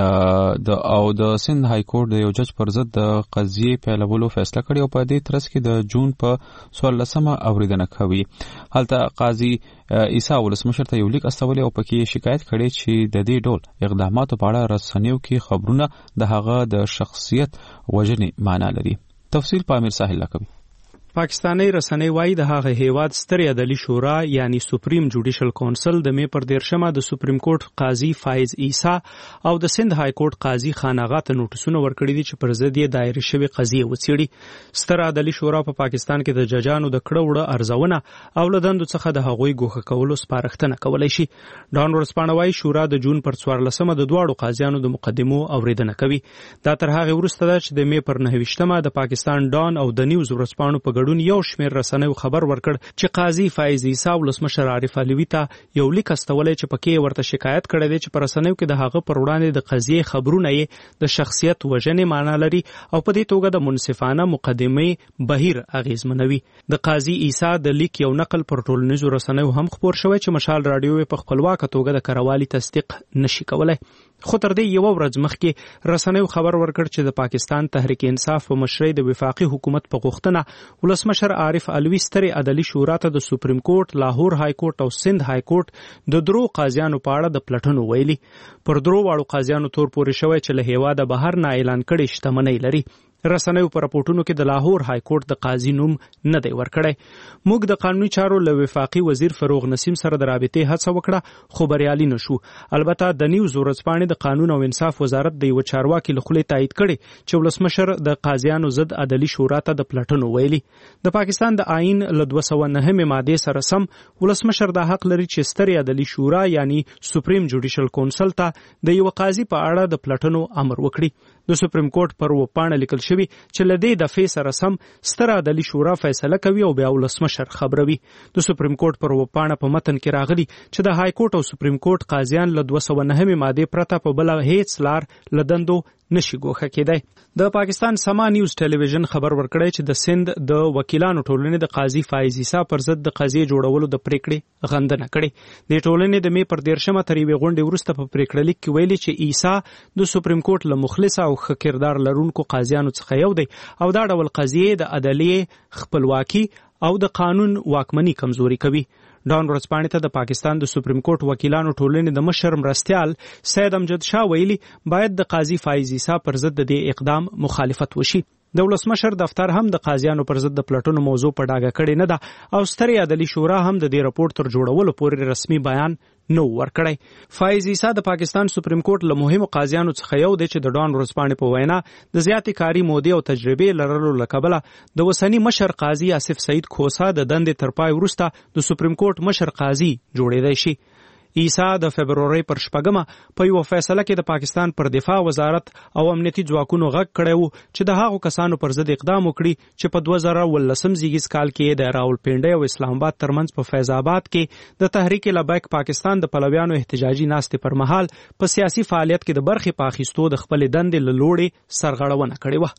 د او د سند های کورټ د یو جج پر ضد د قضیې پیلولو فیصله کړې او په دې ترڅ کې د جون په څوارلسمه اوریدنه کوي. هلته قاضي عیسی ولسمشر ته یو لیک استولی او پکې شکایت کړي چې د دې ډول اقداماتو په اړه رسنیو کې خبرونه د هغه د شخصیت وژنې معنا لري. تفصیل په امیر ساحل کوي. پاکستاني رسنۍ وايي د هغه هیواد ستر عدالي شورا یعنی سپریم جوډیشل کونسل د می پر دیرشمه د سپریم کورټ قاضي فیاض عیسی او د سند های کورټ قاضي خان آغا ته نوټیسونه ورکړي دي چې پر ضد یې دایره شوی قضیه وڅېړي. ستر عدالي شورا په پا پاکستان کې د ججانو د کړه وړه ارزونه او له دندو څخه د هغوی ګوښه کولو سپارښتنه کولی شي. ډان ورځپاڼه وايي شورا د جون پر څوارلسمه د دواړو قاضیانو د مقدمو اوریدنه کوي. دا تر هغه وروسته ده چې د می پر نهه ویشتمه د پاکستان ډان او د نیوز ورځپاڼو په ګډون یو شمېر رسنیو خبر ورکړ چې قاضي فیاض عیسی ولسمشر عارف علوي ته یو لیک استولی چې پکې ورته شکایت کړی دی چې په رسنیو کې د هغه پر وړاندې د قضیې خبرونه یې د شخصیت وژنې معنا لري او په دې توګه د منصفانه مقدمې بهیر اغیزمنوي. د قاضي عیسی د لیک یو نقل پر ټولنیزو رسنیو هم خپور شوی چې مشال راډیو په خپلواکه توګه د کروالي تصدیق نشي کولای. خو تر دې یو ورځ مخکې رسنیو خبر ورکړ چې د پاکستان تحریک انصاف په مشرۍ د وفاقي حکومت په غوښتنه ولسمشر عارف علوي سترې عدالي شورا ته د سپریم کورټ، لاهور های کورټ او سند های کورټ د درو قاضیانو په اړه د پلټنو ویلي. پر درو واړو قاضیانو تور پورې شوی چې له هیواده بهر نه اعلان کړي شتمنۍ لري. رسنیو پر راپورټونو کې د لاهور های کورټ د قاضي نوم نه دی ورکړی. موږ د قانوني چارو له وفاقي وزیر فروغ نسیم سره د رابطې هڅه وکړه خو بریالي نشو. البته د نیوز ورځپاڼې د قانون او انصاف وزارت د یو چارواکي له خولې تایید کړي چې ولسمشر د قاضیانو ضد عدالي شورا ته د پلټنو ویلي. د پاکستان د آئین له دوه سوه نهمې مادې سره سم ولسمشر دا حق لري چې سترې عدالي شورا یعنی سپریم جوډیشل کونسل ته د یو قاضي په اړه د پلټنو امر وکړي. د سپریم کورټ پر وپاڼه لیکل شوی چې له دې دفعې سره سم ستره عدالي شورا فیصله کوي او بیا ولسمشر خبروي. د سپریم کورټ پر وپاڼه په متن کې راغلي چې د های کورټ او سپریم کورټ قاضیان له دوه سوه نهمې مادې پرته په بله هیڅ لار له دندو نشي ګوښه کېدی. د پاکستان سما نیوز ټلویزیون خبر ورکړی چې د سند د وکیلانو ټولنې د قاضي فیاض عیسی پر ضد د قضیې جوړولو د پریکړې غندنه کړې. د ټولنې د می پر دیرشمه تر یوې غونډې وروسته په پریکړه لیک کې ویلي چې عیسی د سپریم کورټ له مخلص او ښه کردار لرونکو قاضیانو څخه یو دی او دا ډول قضیې د عدلیې خپلواکي او د قانون واکمني کمزوري کوي. ډان ورځپاڼې ته د پاکستان د سپریم کورټ وکیلانو ټولنې د مشر مرستیال سید امجد شاه ویلي باید د قاضي فیاض عیسی پر ضد د دې اقدام مخالفت وشي. د ولسمشر دفتر هم د قاضیانو پر ضد د پلټنو موضوع په ډاګه کړې نه ده او سترې عدالي شورا هم د دې راپور تر جوړولو پورې رسمي بیان نو ورکړی. فیاض عیسی د پاکستان سپریم کورټ له مهمو قاضیانو څخه یو دی چې د ډان ورځپاڼې په وینا د زیاتې کاري مودې او تجربې لرلو له کبله د اوسني مشر قاضي آصف سعید کھوسا د دندې تر پای وروسته د سپریم کورټ مشر قاضي جوړېدی شي. عیسی د فبرورۍ پر شپږمه په یو فیصله کې د پاکستان پر دفاع وزارت او امنیتي ځواکونو غږ کړی و چې د هغو کسانو پر ضد اقدام وکړي چې په دوه زره ولسم زیږیز کال کې د راولپنډۍ او اسلام آباد ترمنځ په فیض آباد کې د تحریک لبیک پاکستان د پلویانو احتجاجي ناستې پر مهال په سیاسي فعالیت کې د برخې په اخیستو د خپلې دندې له لورې سرغړونه کړې وه.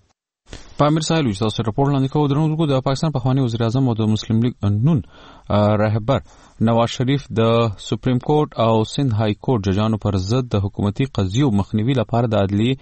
پامیر ساحل چې تاسو راپور لاندې کوو درنو د پاکستان پخوانی وزیر اعظم او د مسلم لیگ نون رهبر نواز شریف د سپریم کورټ او سند های کورټ ججانو پر ضد د حکومتي قضیو مخنیوي لپاره د عدلي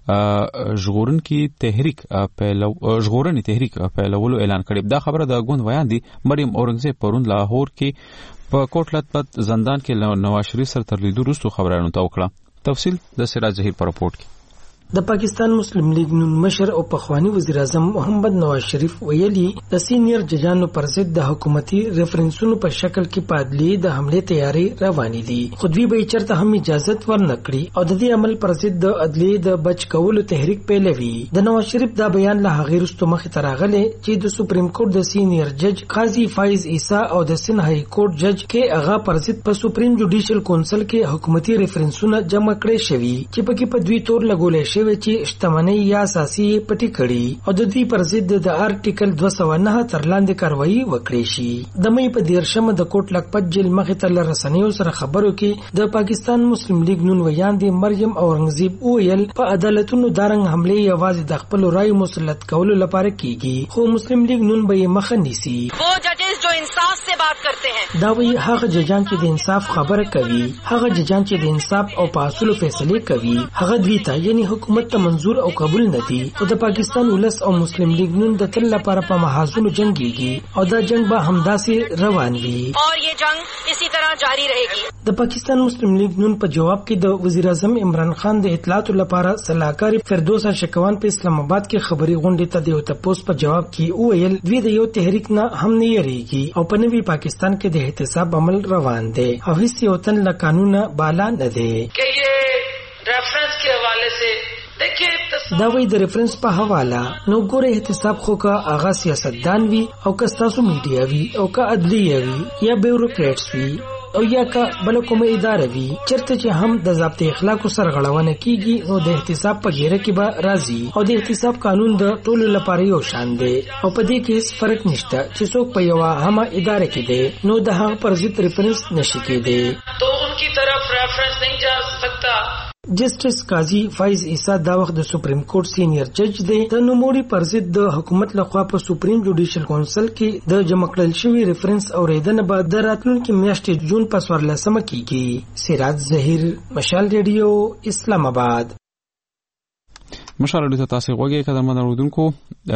ژغورنکي تحریک ژغورنې تحریک پیلولو اعلان کړی. دا خبره د غوند ویان دي مریم اورنګزیب پرون لاهور کې په کوټ لطفت زندان کې نواز شریف سره تر لیدو وروسته خبرونه تا وکړه. تفصیل د سراج ظهیر په رپورت کې. د پاکستان مسلم لیگ نون مشر او پخوانی وزیر اعظم محمد نواز شریف ویلي د سینیئر ججانو پر ضد د حکومتي ریفرنسونو په شکل کې پادلی د حمله تیاری روانې دي. خو دوی به چرته هم اجازه ورنکړي او د دې عمل پر ضد د عدلي د بچ کولو تحریک پیلوي. د نواز شریف دا بیان له هغه وروسته مخې ته راغلی چې د سپریم کورټ د سینیئر جج قاضي فایز عیسی او د سند های کورټ جج کې هغه پر ضد په سپریم جوډیشل کونسل کې حکومتي ریفرنسونه جمع کړي شوي چې پکې په دوی تور لګولې شوی چې شتمنۍ یا اساسي پټي کړي او د دې پر ضد د آرټیکل دوه سوه نهه تر لاندې کاروایی وکړي شي. د مې په دیرشمه د کوټ لکپت جیل مخې ته له رسنیو سره خبرو کې د پاکستان مسلم لیگ نون ویاندې مریم اورنګزیب وویل په عدالتونو دارنګ حمله یوازې د خپل رای مسلط کولو لپاره کیږي خو مسلم لیگ نون به یې مخه نیسي. وہ ججز جو انصاف سے بات کرتے ہیں دا وی هغه ججان چې د انصاف خبره کوي هغه ججان چې د انصاف او په اصولو فیصله کوي هغه دوی ته یعنی حکومت ته منظور او قبول نه دي. خو د پاکستان ولس او مسلم لیگ نون د تل لپاره په محاذونو جنگيږي او دا جنگ به همداسې روان وي اور یہ جنگ اسی طرح جاری رہے گی. د پاکستان مسلم لیگ نون په جواب کې د وزیر اعظم عمران خان د اطلاعاتو لپاره صلاحکار فردوسا شکوان په اسلام آباد کې خبري غونډې ته د تپوس په جواب کې وویل دوی د یو تحریک نه هم نه یریږي او په نوي پاکستان کې د احتساب عمل روان دی او هیڅ یو تن له قانون بالا نه دی. کہ یہ ریفرنس کے حوالے سے دا وی د ریفرنس په حواله نو ګوره احتساب خو کا آغا سیاستدان وی او که تاسو میډیا وی او که عدلیه وی یا بیوروکریټس وی او یا که بل کومه اداره وی چرته چې هم د ضابط اخلاق سره غړونه کیږي نو د احتساب په غیره کې به راځي او د احتساب قانون د ټولو لپاره یو شان دی او په دې کې هیڅ فرق نشته چې څوک په یو هم اداره کې دی نو د هغه پر ضد ریفرنس نشي کېدی تو ان کی طرف ریفرنس نہیں جا سکتا. جسټس قاضي فایز عیسی دا وخت د سپریم کورټ سینیئر جج دی. د نوموړي پر ضد د حکومت لخوا په سپریم جوډیشل کونسل کې د جمع کړل شوی ریفرنس اوریدنه به د راتلونکي میاشتې جون په څوارلسمه کېږي. سراج ظهیر مشال ریډیو اسلام آباد. مشال ریډیو ته تاسو غوږی قدرمن اوریدونکو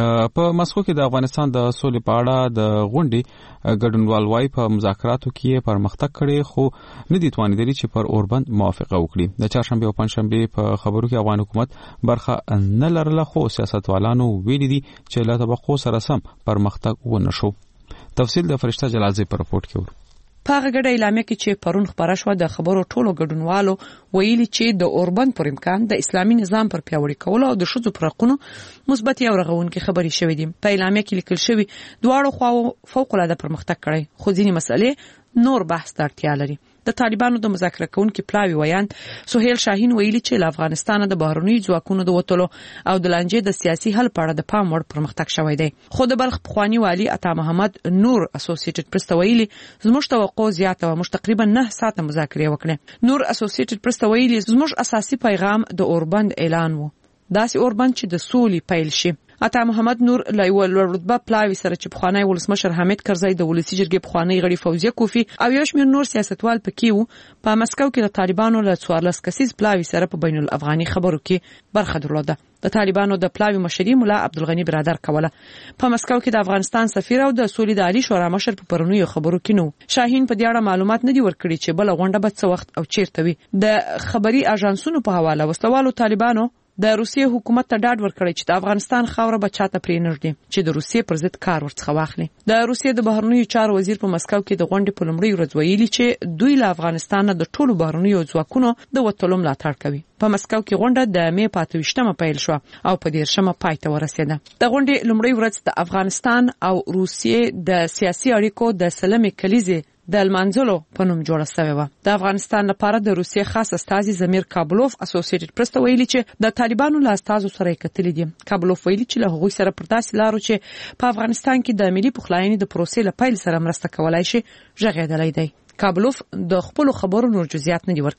په مسکو کې د افغانستان د سولې په اړه د غونډې ګډونوال وايي په مذاکراتو کې پرمختګ کړي خو نه دي توانیدلي چې پر اوربند موافقه وکړي. د چهارشنبه او پنځشنبه په خبرو کې افغان حکومت برخه نه لرله خو سیاستوالانو ویلي دي چې له طبقو سره سم پرمختګ ونه شو. تفصیل د فرشته جلازي په رپورت کې ورو. په هغه ګډه اعلامیه کې چې پرون خبره شوه د خبرو ټولو ګډونوالو ویلي چې د اوربند پر امکان د اسلامي نظام پر پیاوړي کولو او د ښځو پر حقونو مثبت او رغونکې خبرې شوې دي. په اعلامیه کې لیکل شوي دواړو خواو فوق العاده پرمختګ کړی خو ځینې مسلې نور بحث ته اړتیا لري. د طالبانو د مذاکره کوونکي پلاوی ویاند سهیل شاهین ویلي چې له افغانستان د بهرنیو ځواکونو د وټلو او د لانجې د سیاسي حل په اړه د پام وړ پرمختګ شوی دی. خو د بلخ پخوانی والی عطا محمد نور اسوسییټډ پریس ته ویلي زموږ توقع زیاته و موږ تقریبا نه ساعته مذاکرې وکړې. نور اسوسییټډ پریس ته ویلي زموږ اساسي پیغام د اوربند اعلان و داسې اوربند چې د سولې پیل شي. عطا محمد نور له یو لوړ رتبه پلاوی سره چې پخوانی ولسمشر حامد کرزی د ولسی جرګې پخوانی غړي فوزیه کوفی او یو شمېر نور سیاستوال پکې وو په مسکو کې د طالبانو له څوارلس کسیز پلاوی سره په بین الافغاني خبرو کې برخه درلوده. د طالبانو د پلاوی مشري مولا عبدالغنی برادر کوله. په مسکو کې د افغانستان سفیر او د سولې د عالی شورا مشر په پرونیو خبرو کې نو. شاهین په دې اړه معلومات نه دی ورکړي چې بل غونډه به څه وخت او چیرته وي. د خبري اژانسونو په حواله وسلوالو طالبانو د روسیې حکومت ته ډاډ ورکړی چې د افغانستان خاوره به چاته پرې نږدي چې د روسیې پر ضد کار ورڅخه واخلي. د روسیې د بهرنیو چارو وزیر په مسکو کې د غونډې په لومړۍ ورځ ویلي چې دوی له افغانستان د ټولو بهرنیو ځواکونو د وټلو ملاتړ کوي. په مسکو کې غونډه د مې په اته ویشتمه پیل شوه او په دیرشمه پای ته ورسېده. د غونډې لومړۍ ورځ د افغانستان او روسیې د سیاسي اړیکو د سلمې کلیزې د المنځلو په نوم جوړه شوې وه. د افغانستان لپاره د روسیې خاص استازي زمیر کابلوف اسوسییټډ پریس ته ویلي چې د طالبانو له استازو سره یې کتلي دي. کابلوف ویلي چې له هغوی سره پر داسې لارو چې په افغانستان کې د ملي پخلاینې د پروسې له پیل سره مرسته کولای شي غږېدلی دی. کابلوف د خپلو خبرو نور جزئیات نه دي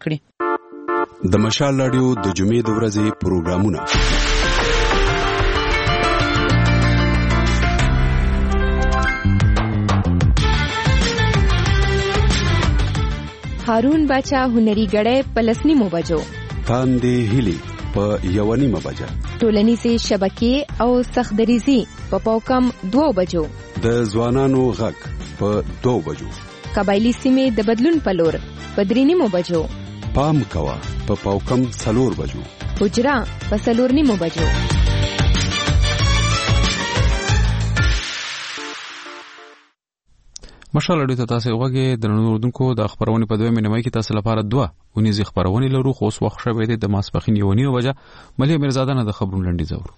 ورکړي. د مشال راډیو د جمعې د ورځې پروګرامونه هارون باچا هنري غړې په لس نیمو بجو، تاندې هلي په یو نیمه بجه، ټولنیزې شبکې او سختدریزي په پاوکم دوه بجو، د ځوانانو غږ په دوه بجو، قبایلی سیمې د بدلون په لور په درې نیمو بجو، پام کوا په پاوکم څلور بجو، حجرا په څلور نیمو بجو. مشال اړیته تاسو وګورئ د نوردونکو د خبرونه په دوه مینه کې تاسو لپاره دوه ونیزي خبرونه لرو خو اوس وخت شوه د ماسپخین یو نیو وجه ملي میرزاده نه د خبرونه لنډي زور.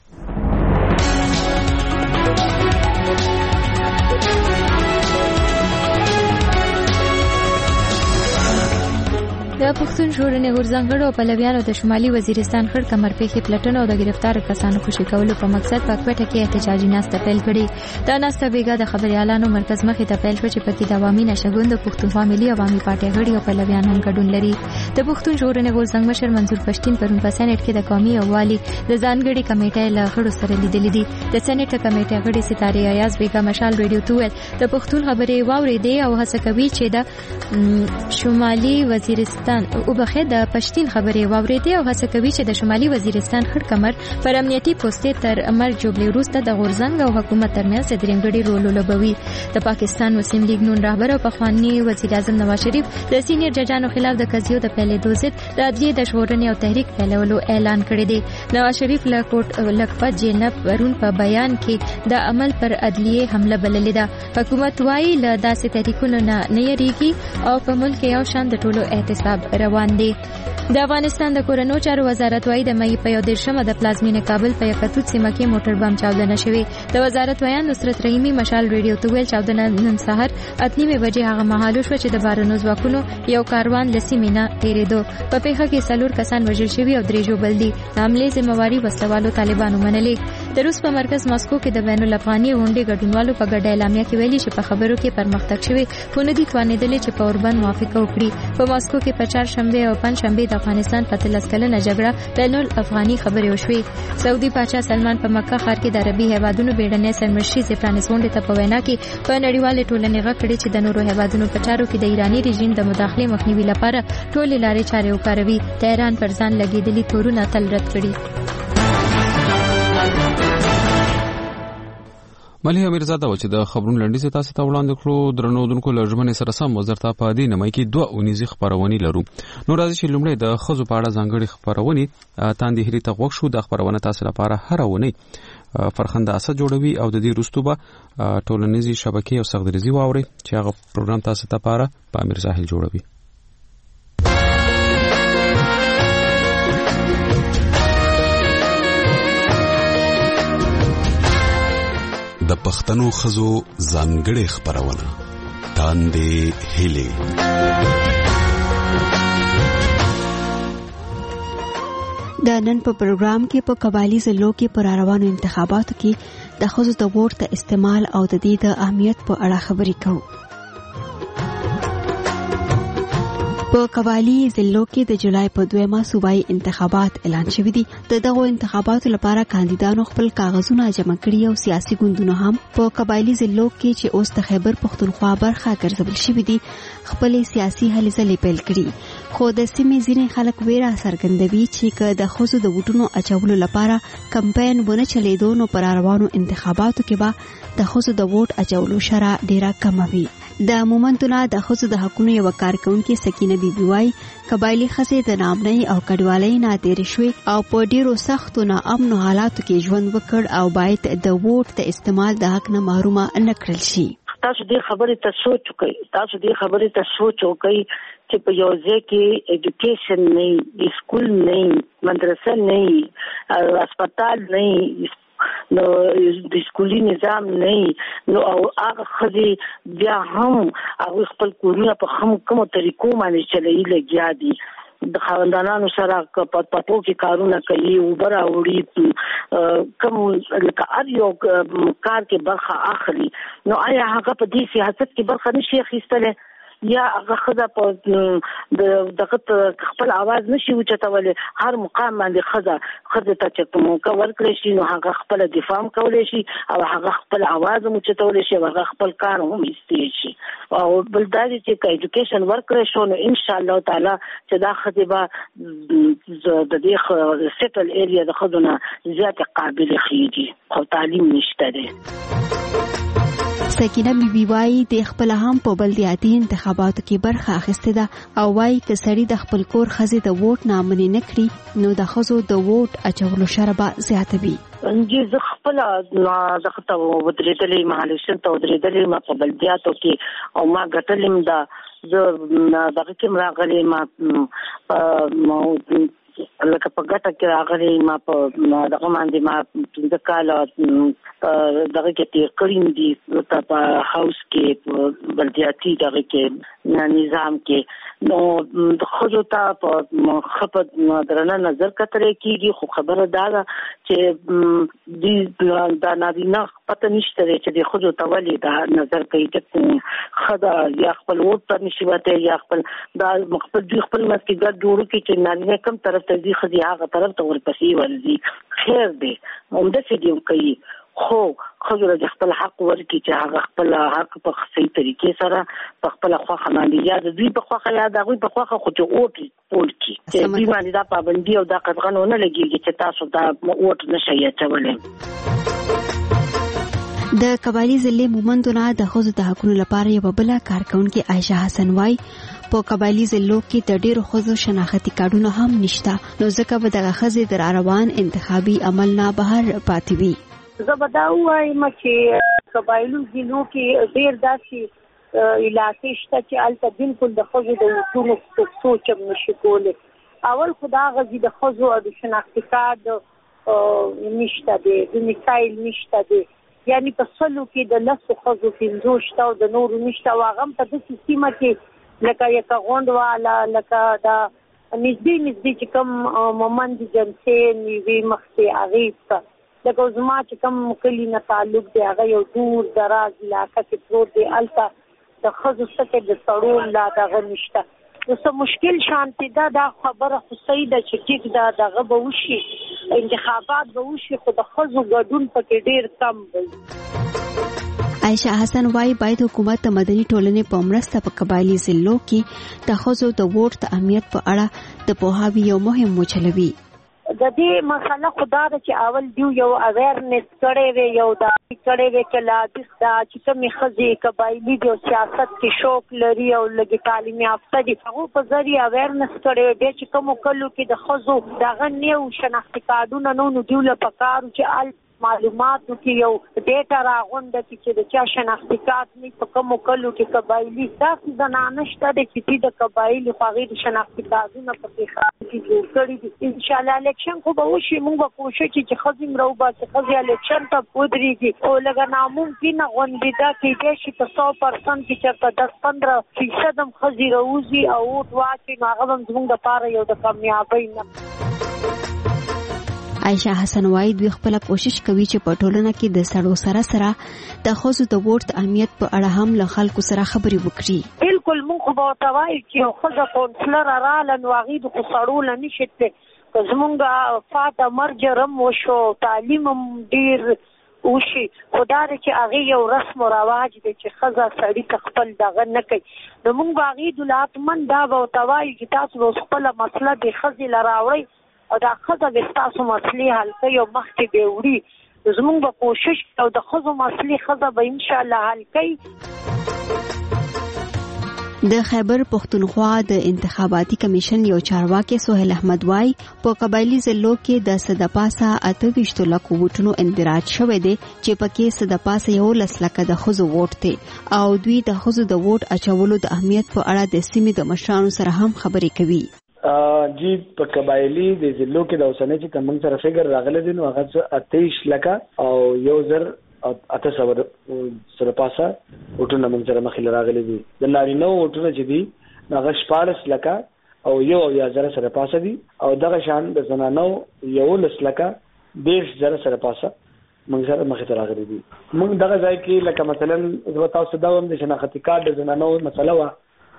د پښتون ژغورنې غورځنګړو او پلویانو د شمالي وزیرستان خړ کمر پیښې پلټنه او د گرفتار کسانو خوشي کولو په مقصد په کوټه کې احتجاجي ناسته پیل کړې. دا ناسته بیګا د خبريالانو مرکز مخې ته پیل شو چې پکې د عوامي نشګوند پښتونخوا ملي عوامي پارټي غړي او پلویان هم ګډون لري. د پښتون ژغورنې غورځنګ مشر منظور پښتين پرون په سېنات کې د قومي اوالي د ځانګړي کمیټې له غړو سره لیدلې دي. د سېنات کمیټې غړي ستاره ایاز بیګا مشال ریډیو توول د پښتون خبري واورېدې او هڅه کوي چې د شمالي وزیرستان او بخې د پښتين خبري واورېدې او هڅه کوي چې د شمالي وزیرستان خړ کمر پر امنیتي پوسټې تر امر جوړلې وروسته د غورځنګ او حکومت ترمنځ د درېمګړي رول لوبوي. د پاکستان مسلم لیگ نون رهبر او پخوانی وزیر اعظم نواز شریف د سینیئر ججانو خلاف د قضیو د پیلېدو ضد د عدلیې د ژغورنې او تحریک پیلولو اعلان کړی دی. نواز شریف له کوټ لکپت جنب ورون په بیان کې د عمل پر عدلیې حمله بللې ده. حکومت وايي له داسې تحریکونو نه نه یریږي او په ملک یو شان د ټولو احتساب روان دی. د افغانستان د کورونو چارو وزارت وايي د مې په یو دیرشمه د پلازمینې کابل په یکتوت سیمه کې موټر بم چاودنه شوې. د وزارت ویان نصرت رحیمی مشال ریډیو ته ویل چاودنه نن سحر اته نیمه بجې هغه مهال شو چې د بارنو ځواکونو یو کاروان لسیمه نه تیرېدو. په پیښه کې څلور کسان وژل شوي او درې ژوبل دي. د حملې ذمہواری وسلوالو طالبانو منلې. د روس په مرکز ماسکو کې د بین الافغاني غونډې ګډونوالو په ګډه اعلامیه کې ویلي چې په خبرو کې پرمختګ شوی خو نه دي توانېدلې چې په اوربند موافقه وکړي. په ماسکو کې په چهارشنبه او پنځشنبه د افغانستان په تلس کلنه جګړه بین الافغاني خبرې وشوې. سعودي پاچا سلمان په مکه ښار کې د عربي هیوادونو بیړنۍ سرمشري پرانیست غونډې ته په وینا کې په نړیوال ټولنې غږ کړی چې د نورو هیوادونو په چارو کې د ایراني رژیم د مداخلې مخنیوي لپاره ټولې لارې چارې وکاروي. تهران پر ځان لګېدلي تورونه تل رد کړي. ملي امیرزاده و چې د خبرونو لنډیز تاسو ته وړاندې کړو. درنو دونکو لژمنې سره سم وزارت په دې نمای کې دوه اونیزي خبرونه لرو. نو راځي چې لومړی د خزو په اړه ځانګړي خبرونه تاندې هری ته وښ شو. د خبرونه تاسو لپاره هر ونی فرخنده اسد جوړوي او د دې رستوبه ټولنیزي شبکې او سختدریزي واوري چې هغه پروګرام تاسو ته لپاره په امیر ساحل جوړوي. د پښتنو خزو ځانګړې خبرونه تاندې هلي. د نن په پروګرام کې په قبایلی ضلعو کې پر روانو انتخاباتو کې د خزو د ووټ د استعمال او د دې د اهمیت په اړه خبرې کوو. په قبایلی ضلعو کې د جولای په دویمه صوبایي انتخابات اعلان شوي دي. د دغو انتخاباتو لپاره کاندیدانو خپل کاغذونه جمع کړي او سیاسي ګوندونو هم په قبایلی ضلعو کې چې اوس د خیبر پښتونخوا برخه ګرځول شوي دي خپل سیاسي هلې ځلې پیل کړي. خو د سیمې ځینې خلک ویره څرګندوي چې که د ښځو د ووټونو اچولو لپاره کمپاین ونه چلیدو نو پر روانو انتخاباتو کې به د ښځو د ووټ اچولو شرح ډیره کمه وي. د مومنتونه د ښځو د حقونو یو کارکونکي سکینه بیبي وايي قبایلی ښځې د نامنۍ او کډوالۍ نه تېرې شوې او په ډیرو سختو ناامنو حالاتو کې ژوند وکړ او باید د ووټ د استعمال د حق نه محرومه نه کړل شي. تاسو دې خبرې ته سوچ وکړئ. تاسو دې خبرې ته سوچ وکړئ چې په یو ځای کې ایجوکیشن نه، سکول نه، مدرسه نه، هسپتال نه، نو د سکولي نظام نه، نو او هغه ښځې بیا هم هغوی خپل کورونه په کومو طریقو باندې چلوي لګیا دي. د خاوندانانو سره په پټو کې کارونه کوي، اوبه راوړي، کوم لکه هر یو کار کې برخه اخلي. نو آیا هغه په دې سیاست کې برخه نشي اخیستلی؟ یا هغه خزه په د دغه خپل आवाज نشي وچتول هر مقام باندې خزه خزه ته چې موقع ورکړي شي نو هغه خپل دفاع کولای شي او هغه خپل आवाज وچتول شي هغه خپل کار هم استي شي او بل دا چې ایجوکیشن ورکړي شو نو ان شاء الله تعالی چې دا خزه به د دې سیټل ایریا د خزونه زیات قابل خېږي او تعلیم نشته ده. سکینه بی بی وايي د خپل هم په بلدیاتي انتخاباتو کې برخه اخیسته ده او وايي چې سړی د خپل کور خزي د ووټ نامنې نه کړي نو د خزو د ووټ اچولو شربه زیاتوي. انجه زه خپل دغه ته ودرېدلې مهالیشن ته ودرېدلې ما په بلدیاتو کې او ما ګټلم دا زه دغه کې راغلي ما لکه په ګټه کې راغلي ما په دغه باندې ما د کال دغه کې تیر کړم دي په هاوس کې په بلدیاتي دغه کې نظام کې نو د خزو ته په خپل درنه نظر کترې کېږي خو خبره دا ده چې د دا نارینه پته نشته چې د خزو ته ولې دا نظر کوي چې خدا یا خپل ووټ ته نشي وته یا خپل دا خپل دوی خپل مس کې ګډ جوړو کې چې نارینه کم طرف ته ځي خدي هغه طرف ته ورپسې ورځي خیر دی همدا څه دی کوي خو خزر د خپل حق ورکړي چې هغه خپل حق په صحیح طریقې سره په خپل خوخه باندې یا د دوی په خوخه یا د غوي په خوخه خو چې اوټ پول کی چې دوی باندې دا پابندي او دا قطغنونه لګيږي چې تاسو دا اوټ نشئ چولې. د قبایلی ضلع مومندونه د خزو د حقوقو لپاره یو بل کارکونکو عائشه حسن وايي په قبایلی ضلعو کې د ډیرو خزو شناختی کارډونه هم نشته نو ځکه به دغه خزې در روان انتخابي عمل نه بهر پاتې وي. زه به دا وایم چې قبایلو ضلعو کې ډیر داسې علاقې شته چې هلته بالکل د خزو د اصولو سوچ هم نشي کولی. اول خو دا غزي د خزو او د شناختی کارډ نشته دی د میسایل نشته دی یعنی په سلو کې د لسو خزو پنځو شته او د نورو نشته او هغه په داسې سیمه کې لکه یکه غونډ والا لکه دا نږدې نږدې چې کوم مومند جنسې نیوې مخکې هغې ته لکه زما چې کوم کلي نه تعلق دی هغه یو دور دراز علاقه کې پروت دی هلته د ښځو څخه د سړو لا دغه نشته نو څه مشکل شانتې ده دا خبره خو صحیح ده چې ټیک ده دغه به وشي انتخابات به وشي خو د ښځو ګډون پکې ډېر کم دی. عائشه حسن وايي باید حکومت د مدني ټولنې په مرسته په قبایلی ضلعو کې د ښځو د ووټ د اهمیت په اړه د پوهاوي یو مهم وچلوي. د دې مسله خدا ده چې اول دیو یو اویرنس کړي وي یو دا کړي وي چې لا د چې کومې ښځې قبایلی د سیاست کې شوق لري او لږ تعلیم یافته دي هغه په ذریعہ اویرنس کړي وي چې کوم کلو کې د ښځو دغه نیو شناختی کارډونه نو نو دیو له پکارو چې معلوماتو کې یو ډیټا راغونډه چې د چا شناختی کارت نه په کوم کلو کې قبایلی تاسو د نانشته د چې د قبایلی خواغې د شناختی کارتونه په کې کې جوړ کړی دي ان شاء الله الیکشن خو به وشي موږ به کوشش چې خزم راو با چې خزي الیکشن ته پودريږي او لږه ناممکن غونډه ده چې چې په سو پرسنټ کې چې دس پندرہ فیصد هم خزي راوځي او ووټ واچي نو هغه هم زموږ لپاره یو د کامیابی نه. عائشه حسن وايي دوی خپل کوشش کوي چې په ټولنه کې د سړو سره سره د ښځو د ووټ د اهمیت په اړه هم له خلکو سره خبرې وکړي. بالکل موږ خو به ورته وایو چې ښځه کونسلر راغله نو هغې د خو سړو له نشي که زمونږ فاته مرجر هم وشو تعلیم هم ډېر وشي خو دا دی چې هغې یو رسم و رواج دی چې ښځه سړي ته خپل دغه نه کوي نو موږ به هغې دولتمن دا به ورته وایو چې تاسو به خپله مسله د ښځې له راوړئ او دا ښځه به ستاسو مسلې حل کوي او مخکې به وړي زموږ به کوشش او د ښځو مسلې ښځه به انشاءالله حل کوي. د خیبر پښتونخوا د انتخاباتي کمیشن یو چارواکي سهیل احمد وايي په قبایلی ضلعو کې د صدپاسه اته ویشت لکو ووټونو اندراج شوی دی چې پکې صدپاسه یو لس لکه د ښځو ووټ دی او دوی د ښځو د ووټ اچولو د اهمیت په اړه د سیمې د مشرانو سره هم خبرې کوي. جی په قبایلی د ضلعو کې د اوسنۍ چې کوم سره فګر راغلی دی نو هغه اتهیش لکه او یو زر اته سو سره پاسه وټونه موږ سره مخې راغلي دي د نارینه وټونه چې دي هغه شپاړس لکه او یو یا زر سره پاسه دي او دغه شان د زنانو یو لس لکه دیش زر سره پاسه موږ سره مخې راغلي دي. موږ دغه ځای کې لکه مثلا زه تاسو دا هم د شناختی کارت د زنانو مسله وا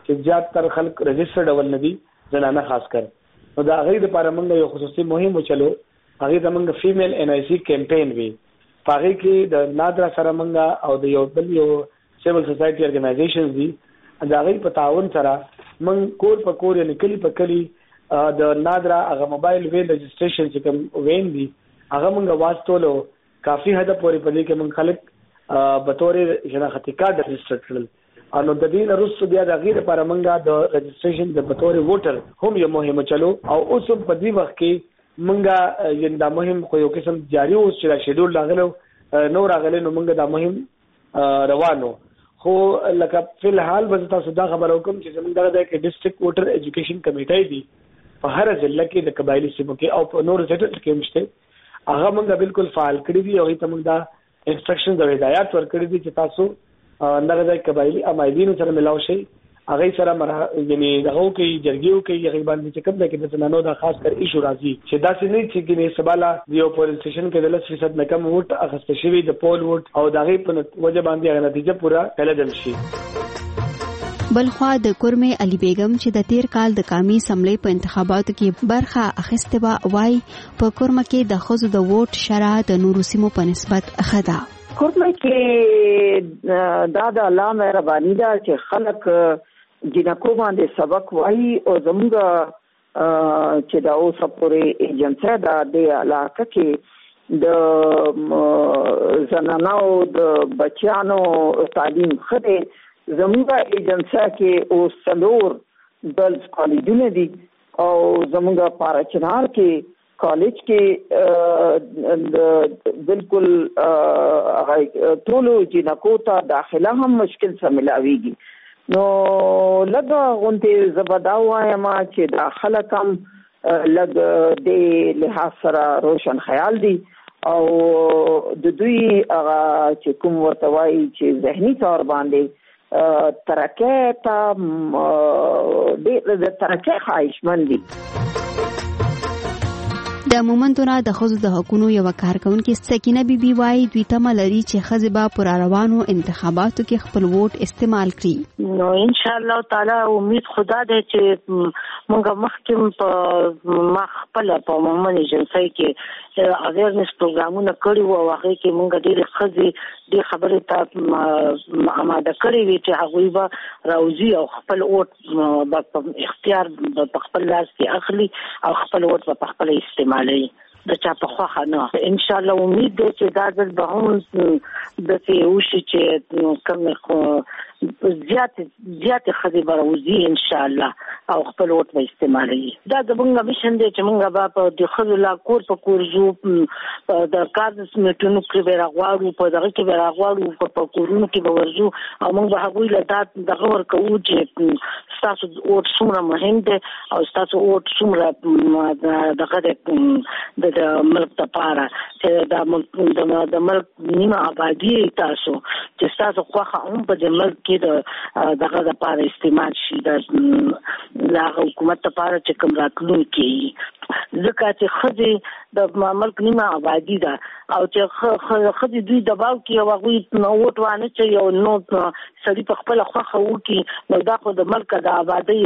چې زیات تر خلک رجسټرډ ول ندي زنانه خاص کر نو دا غي د لپاره موږ یو خصوصي مهم چلو هغه د موږ فیمیل ان آی سی کمپین وی پاره کې د نادرا سره موږ او د یو بل یو سیول سوسایټي ارګنایزیشنز دي دا غي په تعاون سره موږ کور په کور یعنی کلی په کلی د نادرا هغه موبایل وین رجسټریشن چې کوم وین دي هغه موږ واستولو کافي حد پورې په دې کې موږ خلک به تورې شناختی کارت رجسټر کړل انو د دې وروسته بیا د غیر لپاره موږ د رجسټریشن د بطور ووټر هم یو مهمه چلو او اوس په دې وخت کې موږ یند مهم خو یو قسم جاری اوس چې شیډول لاغلو نو راغلی نو موږ د مهم روانو خو لکه په الحال به تاسو دا خبر وکم چې زموږ دغه د ډیسټریکټ ووټر ایجوکیشن کمیټه دی په هر ضلع کې د قبایلی سیمو کې او په نور سټل کې مشته هغه موږ بالکل فعال کړی دی او هیڅ موږ دا انسټرکشنز او هدایات ورکړي دي چې تاسو اندغه د قبایلی امایدینو سره ملاو شي هغه سره مرا یعنی دغه کې جرګیو کې هغه باندې چې کوم د کې د سنانو دا خاص کر ایشو راځي چې دا څه نه چې کې سبالا دیو پولیس سټیشن کې د لس فیصد نه کم ووټ اخیستل شوی د پول ووټ او دغه په وجه باندې هغه نتیجه پورا کېدل شي. بلخوا د کورمه علي بیگم چې د تیر کال د قومي اسمبلی په انتخاباتو کې برخه اخیسته و وای په کورمه کې د خزو د ووټ شرح د نورو سیمو په نسبت خدا کورمه کې دا د الله مهرباني ده چې خلک جنکو باندې سبق وایي او زموږ چې دا اوسه پورې ایجنسي دا د علاقه کې د زنانو د بچیانو تعلیم خده زموږ ایجنسي کې او سلور ګرلز کالجونه دي او زموږ پارچنار کې کالج کې بالکل ټولو جنکو ته داخله هم مشکل سره ملاويږي نو لږه غونډه زبدا وایم چې داخله کم لږ د لحاظ سره روشن خیال دي او د دوی هغه چې کوم ورته وایي چې ذهني تور باندې ترقه ته د ترقه خواهشمند دي. د مومندونه د خزو د حقوقو یو کارکونکو سکینه بي بي وايي دوی ته ملري چې خزه به پر روانو انتخاباتو کې خپل ووټ استعمال کړي. نو ان شاء الله تعالی امید خدا دې چې موږ مخکې په مخبل په مومن ایجنسي کې اویرنس پروګرامونه کړی وو هغه کې موږ ډېر خزه د خبرې ته آماده کړی وی چې هغه به راوځي او خپل ووټ په اختیار په خپل لاس کې اخلي او خپل ووټ په خپل استعمال د چا په خواخه نه ان شاء الله امید ده چې دا د به هم د تیوشي چې کوم زیات زیات خدي بروزي ان شاء الله او خپل وټ به استعمالي دا د موږ مشن دی چې موږ به د خزو لا کور په کور جو د کارز میټونو کې به راغواړو په دغه کې به راغواړو په کورونو کې به ورجو او موږ به هغوی له دا دغه ورکو چې تاسو وټ څومره مهم دی او تاسو وټ څومره دغه د ملک لپاره چې د ملک د ملک نیمه آبادی تاسو چې تاسو خوخه هم په د ملک کې د دغه لپاره استعمال شي د لا حکومت لپاره چې کوم راتلونکي ځکه چې خځې د ملک نیمه آبادی ده او چې خځې دوی دباو کې او هغوی نو وټ وانه چې یو نو سړي په خپل خوخه وکي نو دا خو د ملک د آبادی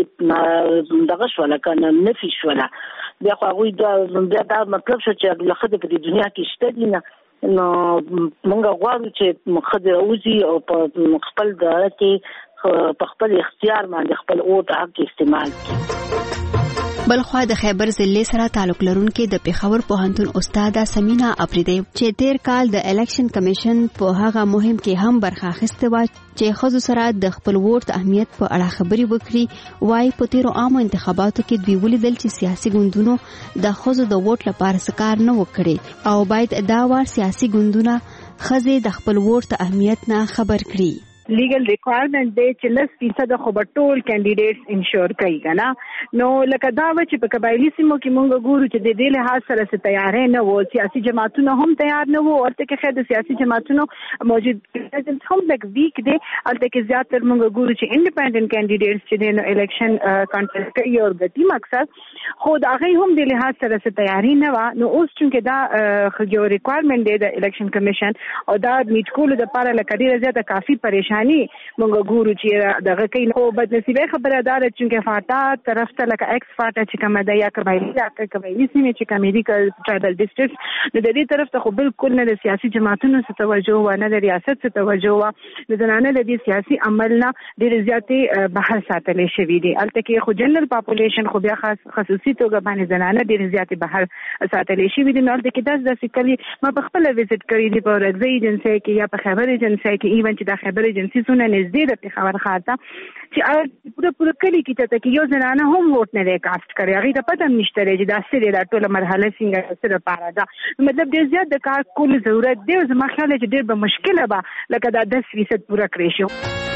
دغه شوله کنه نفي شوله بیا خو هغوی بیا دا مطلب شو چې خځې په دې دنیا کې شته دي نه نو موږ غواړو چې خځې راوځي او په خپل دغه کې په خپل اختیار باندې خپل ووټ حق استعمال کړي. بلخوا د خیبر ضلع سره تعلق لرونکي د پیښور پوهنتون استاده سمینا اپریدی چې تیر کال د الیکشن کمیشن په هغه مهم کې هم برخه اخیسته و چې خزو سره د خپل ووټ اهمیت په اړه خبري وکړي وای په تیرو عامو انتخاباتو کې دوی ولیدل چې سیاسي ګوندونو د خزو د ووټ لپاره سکار نه وکړي او باید دا وار سیاسي ګوندونه خزې د خپل ووټ اهمیت نه خبر کړي. لیګل ریکوایرمنٹ دی چې لس فیصد خو به ټول کینډیډیټس انشور کوي کنه نو لکه دا و چې په قبایلی سیمو کې مونږ ګورو چې د دې لحاظ سره څه تیارې نه وو سیاسي جماعتونه هم تیار نه وو او ته کې خیر د سیاسي جماعتونو موجود هم لک ویک دی البته کې زیاتره مونږ ګورو چې انډیپندنت کینډیډیټس چې د الیکشن کانټیسټ کوي او ګټي مقصد خو دا هغه هم د لحاظ سره څه تیاری نه و نو اوس چې دا یو ریکوایرمنٹ دی د الیکشن کمیشن او دا میټ کول د لپاره لکه ډیره زیاته کافي پریشان افغاني موږ ګورو چې دغه کین خو بد نصیبه خبره ده چې فاټا طرف ته لکه ایکس فاټا چې کومه ده یا قبایلی یا قبایلی سیمه چې کمیډیکل ټرایبل ډیسټرکټ د دې طرف ته خو بالکل نه د سیاسي جماعتونو څخه توجه و نه د ریاست څخه توجه و د زنانه د دې سیاسي عمل نه ډېر زیاتې بهر ساتلې شوې دي البته کې خو جنرال پاپولیشن خو بیا خاص خصوصي توګه باندې زنانه ډېر زیاتې بهر ساتلې شوې دي نو د کې داس داسې کلی ما په خپل وزټ کړی دی په ورځي ایجنسی کې یا په خبر ایجنسی کې ایون چې د خبر ایجنسی څونه نږدې د خبر خاطه چې پوره پوره کلی کې ته کې یو زنانه هم ووټ نه دی کاست کړی هغه ته پته نشته لري چې دا سره د ټوله مرحله څنګه سره پاره ده مطلب ډېر زیات د کار کول ضرورت دی زما خیال چې ډېر به مشکله به لکه دا دس فیصد پوره کړی شو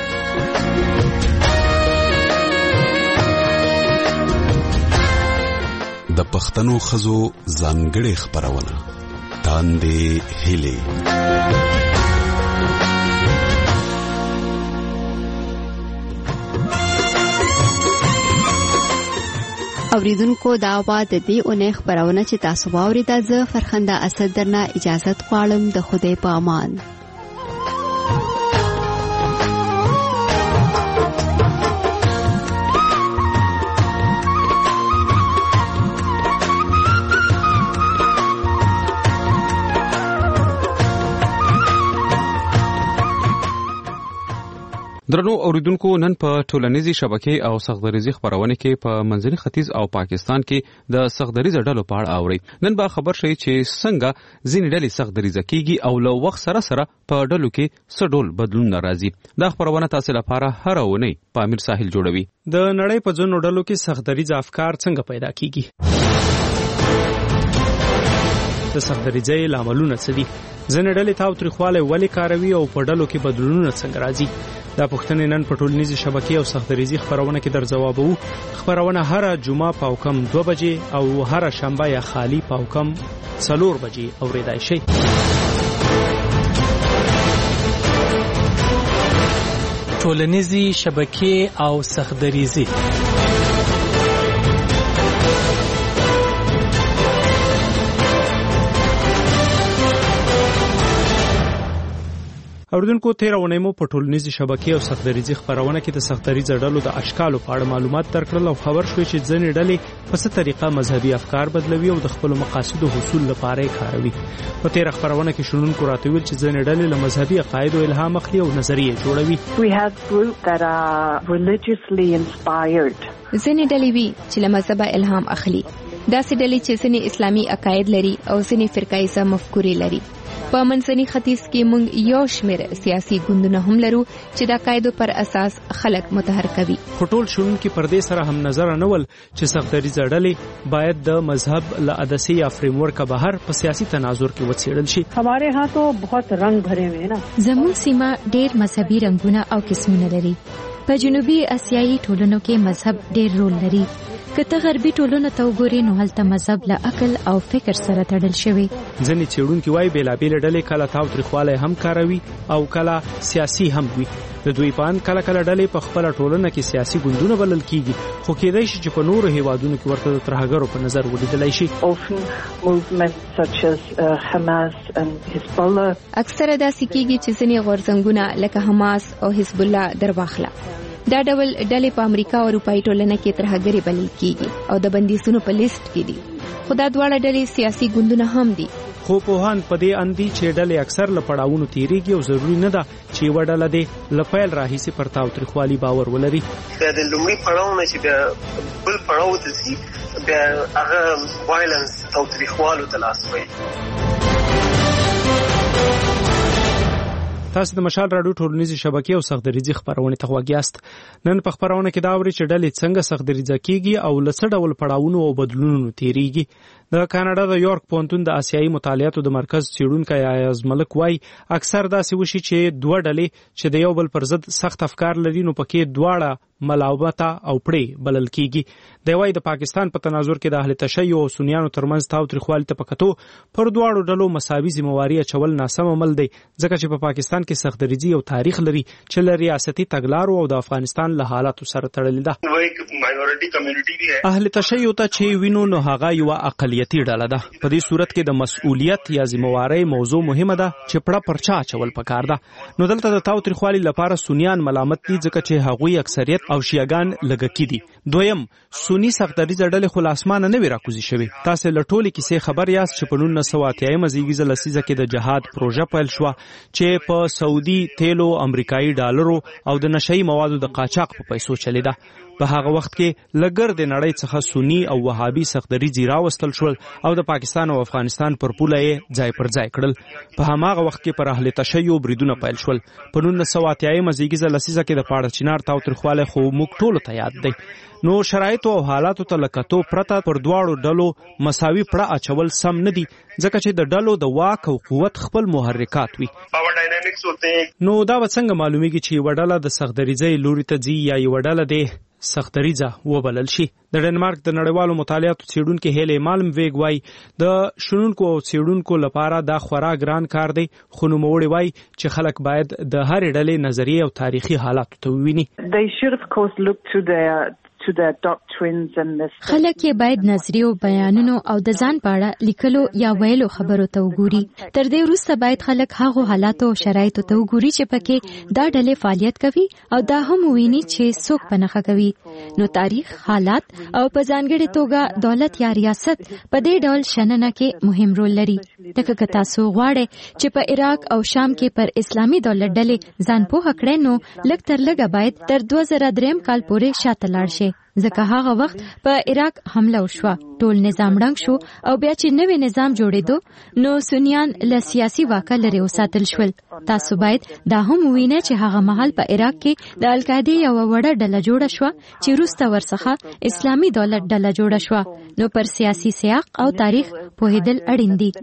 د پښتنو خزو ځانګړې خبرونه تاندې هلي اوریدونکو دا وا د دې اونۍ خبرونه چې تاسو واوریدا زه فرخنده اسد درنه اجازه غواړم د خدای په امان. درنو اوریدونکو نن په ټولنیزي شبکې او سختدریزي خبرونه کې په منځني ختیځ او پاکستان کې د سختدریزه ډلو په اړه اوري. نن به خبر شي چې څنګه ځینې ډلې سختدریزه کیږي او له وخت سره سره په ډلو کې څه ډول بدلون راځي. دا خبرونه تاسو لپاره هر اونۍ په امیر ساحل جوړوي. د نړۍ په ځینو ډلو کې سختدریزه افکار څنګه پیدا کیږي؟ د سختدریزه لاملونه څه دي؟ ځینې ډلې تاوتریخوالی ولې کاروي او په ډلو کې بدلونونه څنګه راځي؟ دا پوښتنې نن په ټولنیزي شبکې او سختدریزي خبرونه کې در ځوابو. خبرونه هر جمعه په کم دوه بجې او هر شنبه یا خالی په کم څلور بجې اوریدای شي. ټولنیزي شبکې او سختدریزي اوریدونکو تیر اونۍ مو په ټولنیزي شبکې او سختدریزي خبرونه کې د سختدریزه ډلو د اشکالو په اړه معلومات درکړل او خبر شوې چې ځینې ډلې په څه طریقه مذهبي افکار بدلوي او د خپل مقاصدو حصول لپاره یې کاروي. په تیر خبرونه کې شنونکو راته ویل چې ځینې ډلې له مذهبي عقایدو الهام اخلي او نظریې جوړوي. We have groups that are religiously inspired. ځینې ډلې وی چې له مذهبه الهام اخلي. داسې ډلې چې ځینې اسلامي عقاید لري او ځینې فرقایزه مفکورې لري. په منځني ختیځ کې موږ یو شمېر سیاسي ګوندونه هم لرو چې د عقایدو پر اساس خلک متحرکوي. خو ټول شنونکي پر دې سره هم نظر نه ول چې سختدریزه ډلې باید د مذهب له عدسې یا فریم ورک بهر په سیاسي تناظر کې وڅېړل شي. हमारे यहाँ तो बहुत रंग भरे हुए हैं ना. زموږ سیمه ډېر مذهبي رنگونه او قسمونه لري. په جنوبي اسیایي ټولنو کې مذهب ډېر رول لري. کته غربي ټولنو ته وګورئ نو هلته مذهب له عقل او فکر سره تړل شوی. ځینې څېړونکي وایي بېلابېلې ډلې کله تاوتریخوالی هم کاروي او کله سیاسي هم وي. د دوی په اند کله کله ډلې په خپله ټولنه کې سیاسي ګوندونه بلل کیږي خو کېدای شي چې په نورو هیوادونو کې ورته د ترهګرو په نظر ولیدلی شي. اکثره داسې کیږي چې ځینې غورځنګونه لکه حماس او حزب الله درواخله. دا ډول ډلې په امریکا او اروپایي ټولنه کې ترهګري بلل کیږي او د بندیزونو په لیست کې دي. خو دا دواړه ډلې سیاسي ګوندونه هم دي. خو پوهان په دې اندي چې ډلې اکثر له پړاوونو تیریږي او ضروري نه ده چې یوه ډله دې له پیل راهیسې پر تاوتریخوالي باور ولري. د لومړي پړاو نه چې بیا بل پړاو ته ځي بیا هغه وایلنس تاوتریخوالو ته لاس وایي. تاسو د مشال راډیو ټولنیزي شبکې او سختدریزي خبرونه ته غوږ یاست. نن په خبرونه کې دا اوري چې ډلې څنګه سختدریزه کیږي او له څه ډول پړاوونو او بدلونونو تیریږي. د کاناډا د یورک پوهنتون د آسیایي مطالعاتو د مرکز څېړونکی ایاز ملک وایي اکثر داسې وشي چې دوه ډلې چې د یو بل پر ضد سخت افکار لري نو پکې دواړه ملاومته او پړې بلل کیږي. د وای د پاکستان په تناظر کې د اهل تشیع او سنیانو ترمنځ تاوتریخوالي ته پکتو پر دواړو ډلو مساوي ذمہواری چول ناسم عمل دی ځکه چې په پاکستان کې سخت دریځي او تاریخ لري چې له ریاستي تګلارو او د افغانستان له حالاتو سره تړلې ده. ماینورټي کمیونټي دی اهل تشیع ته چې وینو نو هغه یو اقلیتي ډله ده. په دې صورت کې د مسؤلیت یا ذمہواری موضوع مهمه ده چې پړه پرچا چول پکار ده. نو دلته د تاوتریخوالي لپاره سنیان ملامت دي ځکه چې هغوی اکثریت او شیعاګان لږ دي. دویم سنی سخت دریځه ډلې خو لاسمانه نه وی راکوزي شوی. تاسو له ټولي کیسې خبر یاست چې په نولس سوه اتیا مزیګیزه لسیزه کې د جهاد پروژه پیل شو چې په سعودي تیلو امریکایي ډالرو او د نشئی موادو د قاچاق په پیسو چلیده. په هغه وخت کې لګر د نړۍ څخه سنی او وهابي سخت دریځي راوستل شول او د پاکستان او افغانستان پر پوله یې ځای پر ځای کړل. په هماغه وخت کې پر اهل تشیع بریدونه پیل شول. په نولس سوه اتیا مزیګیزه لسیزه کې د پاړه چینار تاوتریخواله خو موږ ټول ته یاد دی. نو شرایط او حالاتو ته لکتو پرته پر دواړو ډلو مساوي پړه اچول سم نه دي ځکه چې د ډلو د واک او قوت خپل محرکات وي. نو دا څنګه معلومیږي چې یو ډله د سخت دریځۍ لوري ته ځي یا یو ډله د سخت دریځه وبلل شي؟ د ډنمارک د نړیوالو مطالعاتو څېړونکي هیلې مالم ویګ وای د شنونکو او څېړونکو لپاره دا خورا ګران کار دی، خو نوموړي وای چې خلک باید د هرې ډلې نظریې او تاریخي حالاتو ته وویني. خلک یې باید نظریو، بیانونو او د ځان په اړه لیکلو یا ویلو خبرو ته وګوري. تر دې وروسته باید خلک هغو حالاتو او شرایطو ته وګوري چې پکې دا ډلې فعالیت کوي او دا هم وویني چې څوک په نښه کوي. نو تاریخ، حالات او په ځانګړې توګه دولت یا ریاست په دې ډول شننه کې مهم رول لري. لکه که تاسو غواړئ چې په عراق او شام کې پر اسلامي دولت ډلې ځان پوهه کړئ نو لږ تر لږه باید تر دوه زره دریم کال پورې شاته لاړ شئ، ځکه هغه وخت په عراق حمله وشوه، ټول نظام ړنګ شو او بیا چې نوی نظام جوړېدو نو سنیان له سیاسي واکه لرې وساتل شول. تاسو باید دا هم ووینئ چې هغه مهال په عراق کې د القاعدې یوه وړه ډله جوړه شوه چې وروسته ورڅخه اسلامي دولت ډله جوړه شوه. نو پر سیاسي سیاق او تاریخ پوهېدل اړین دي.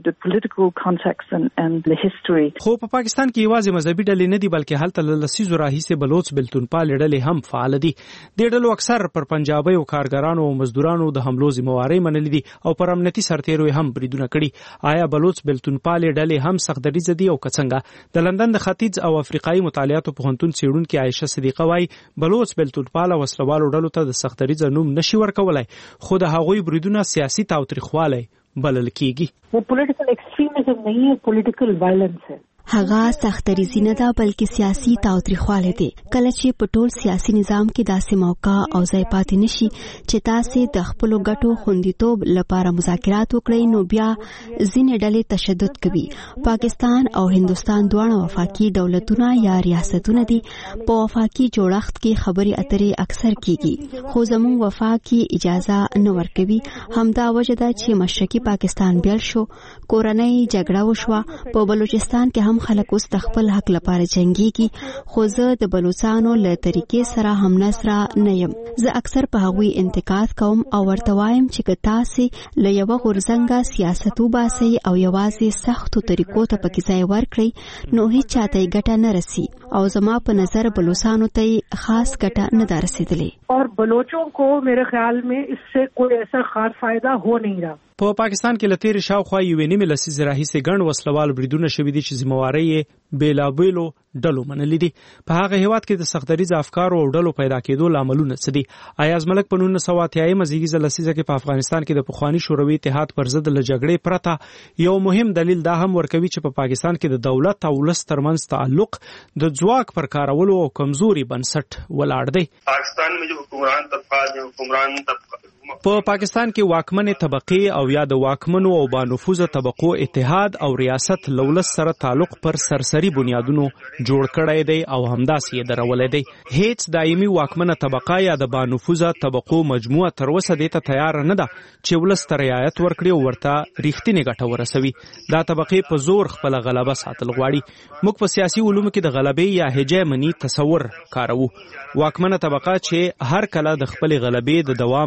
خو په پاکستان کې یوازې مذهبي ډلې نه دي بلکې هلته له لسیزو راهیسې بلوچ بلتونپالې ډلې هم فعال دي. دې ډلو اکثر پر پنجابي او کارګرانو او مزدورانو د حملو ذمہواری منلې دي او پر امنیتي سرتیرو هم بریدونه کړي. آیا بلوچ بلتونپالې ډلې هم سخت دریځه دي او که څنګه؟ د لندن د ختیځ او افریقایي مطالعاتو پوهنتون څېړونکې عایشه صدیقه وایي بلوچ بلتونپاله وسلوالو ډلو ته د سخت دریځه نوم نشي ورکولای، خو د هغوی بریدونه سیاسي تاوتریخوالی بلل کیږي. वो पॉलिटिकल एक्सट्रीमिज्म नहीं है, पॉलिटिकल वायलेंस है. هغه سختریزي نه ده بلکې سیاسي تاوتریخوالی دی. کله چې په ټول سیاسي نظام کې داسې موقع او ځای پاتې نشي چې تاسې د خپلو ګټو خوندیتوب لپاره مذاکرات وکړئ نو بیا ځینې ډلې تشدد کوي. پاکستان او هندوستان دواړه وفاقي دولتونه یا ریاستونه دي. په وفاقي جوړښت کې خبرې اترې اکثر کیږي خو زموږ وفاق کې اجازه نه ورکوي. همدا وجه ده چې مشرقي پاکستان بیل شو، کورنۍ جګړه وشوه. په بلوچستان کې هم خلک اوس د خپل حق لپاره جنګيږي، خو زه د بلوچستانو له طریقې سره هم نظر نه یم. زه اکثر په هغوی انتقاد کوم او ورته وایم چې که تاسې له یوه غورځنګه سیاست وباسئ او یوازې سختو طریقو ته پکې ځای ورکړئ نو هیڅ چاته یې ګټه نه رسي او زما په نظر بلوچستانو ته یې خاص ګټه نه ده رسېدلې. और बलोचों को मेरे ख्याल में इससे कोई ऐसा खास फायदा हो नहीं रहा. په پاکستان کې لتیر شاوخوا یوې نیمې لسیزې راهیسې ګڼ وسلوال بریدونه شوي دي چې ذمہواری یې بېلابېلو ډلو منلي دي. په هغه هیواد کې د سخت دریځه افکارو او ډلو پیدا کېدو لاملونه څه دي؟ ایاز ملک په نولس سوه اتیایمه زیږیزه لسیزه کې په افغانستان کې د پخواني شوروي اتحاد پر ضد له جګړې پرته یو مهم دلیل دا هم ورکوي چې په پاکستان کې د دولت او ولس ترمنځ تعلق د ځواک پر کارولو او کمزوري بنسټ ولاړ دی. پاکستان میں جو حکمران طبقات ہیں حکمران طبقات په پاکستان کې واکمنې طبقې او یا د واکمنو او بانفوذه طبقو اتحاد او ریاست لولس سره تعلق پر سرسری بنیادونو جوړ کړی دی او همداسې یې درولې دی. هیڅ دایمي واکمنه طبقه یا د بانفوذه طبقو مجموعه تر اوسه دې ته تیار نه ده چې ولس ته رعایت ورکړي او ورته ریښتینې ګټه ورسوي. دا طبقې په زور خپله غلبه ساتل غواړي. موږ په سیاسي علومو کې د غلبې یا هجمني تصور کاروو. واکمنه طبقه چې هر کله د خپلې غلبې د دوام هڅې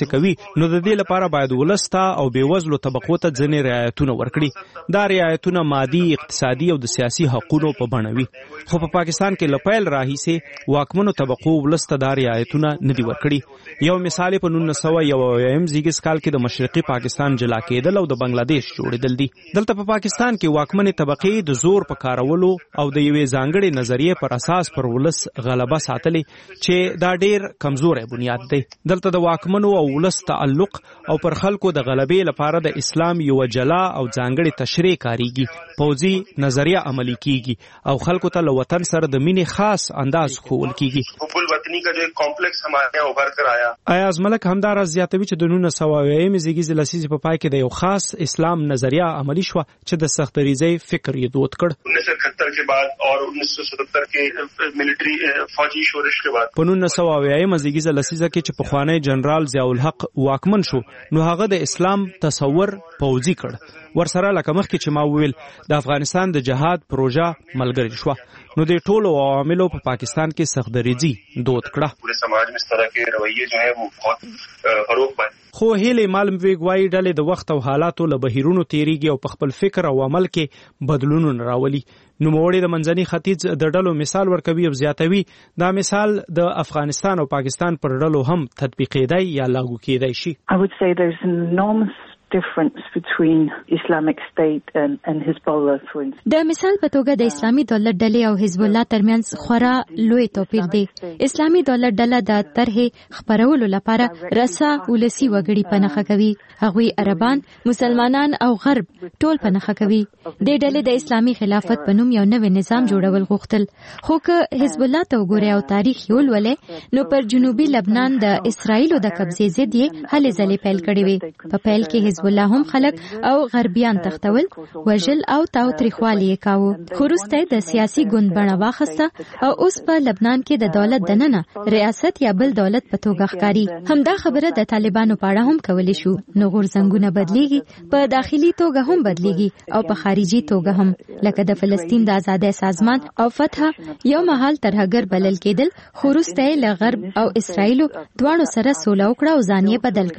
داسې کوي نو د دې لپاره باید ولسته او بیوزلو طبقو ته ځینې رعایتونه ورکړي. دا رعایتونه مادي، اقتصادي او د سیاسي حقوقو په بڼه وي. خو په پاکستان کې لپیل راهیسې واکمنو طبقو ولسته دا رعایتونه نه دي ورکړي. یو مثال په نولس سوه یو اویایم زیږدیز کال کې د مشرقي پاکستان جلا کېدل او د بنگلادیش جوړېدل دي. دلته په پاکستان کې واکمنې طبقې د زور په کارولو او د یوې ځانګړې نظریې پر اساس پر ولس غلبه ساتلې چې دا ډېر کمزوری بنیاد دی. دلته د واکمنو او ولس تعلق او پر خلکو د غلبې لپاره د اسلام یو جلا او ځانګړې تشریح کاریږي، پوځي نظریه عملي کیږي او خلکو ته له وطن سره د مینې خاص انداز ښوول کیږي. حب الوطنی کا جو کمپلیکس ہمارے یہاں ابھر کر آیا. ایاز ملک همداراز زیاتوي چې د نولس سوه اویایم زیږدیز لسیزې په پای کې د یو خاص اسلام نظریه عملي شوه چې د سختدریزۍ فکر یې دود کړ. انیس سو اکہتر کے بعد اور انیس سو ستہتر کے ملٹری فوجی شورش کے بعد په نولس سوه اویایم زیږدیز لسیزه کې چې پخوانی جنرال ضیاء الحق واکمن شو نو هغه د اسلام تصور پوځي کړ. ورسره لکه مخکې چې ما وویل د افغانستان د جهاد پروژه ملګرې شوه نو د ټولو عواملو په پاکستان کې سختدریزي دود کړه. پورے سماج میں اس طرح کے رویے جو ہیں وہ بہت فروغ پائے. خو هیلې مالمویګ وایي ډلې د وخت او حالاتو له بهیرونو تیریږي او په خپل فکر او عمل کې بدلونونه راولي. نوموړی د منځني ختیځ د ډلو مثال ورکوي او زیاتوي دا مثال د افغانستان او پاکستان پر ډلو هم تطبیقېدای یا لاګو کېدای شي. I would say there's an enormous difference between Islamic State and, and Hezbollah, for instance. د مثال په توګه د اسلامي دولت ډلې او حزب الله ترمنځ خورا لوی توپیر دی. اسلامي دولت ډله د طرحې خپرولو لپاره رسا ولسی وګړي په نخښه کوي. هغوی عربان، مسلمانان او غرب ټول په نخښه کوي. د ډلې د اسلامي خلافت په نوم یو نوی نظام جوړول غوښتل. خو که حزب الله ته وګورئ او تاریخ یې ولولئ نو پر جنوبي لبنان د اسرایلو د قبضې ضد یې هلې ځلې پیل کړې وې. په پیل کې حزب الله هم خلک او غربیان تختول، وژل او تاوتریخوالی یې کاوه. خو وروسته د سیاسي ګوند بڼه واخیسته او اوس په لبنان کې د دولت دننه ریاست یا بل دولت په توګه ښکاري. همدا خبره د طالبانو په اړه هم کولی شو. نو غورځنګونه بدلیږي، په داخلي توګه هم بدلیږي او په خارجي توګه هم، لکه د فلسطین د آزادۍ سازمان او فتح یو مهال ترهګر بلل کېدل، خو وروسته یې له غرب او اسرایلو دواړو سره سوله وکړه او ځان یې بدل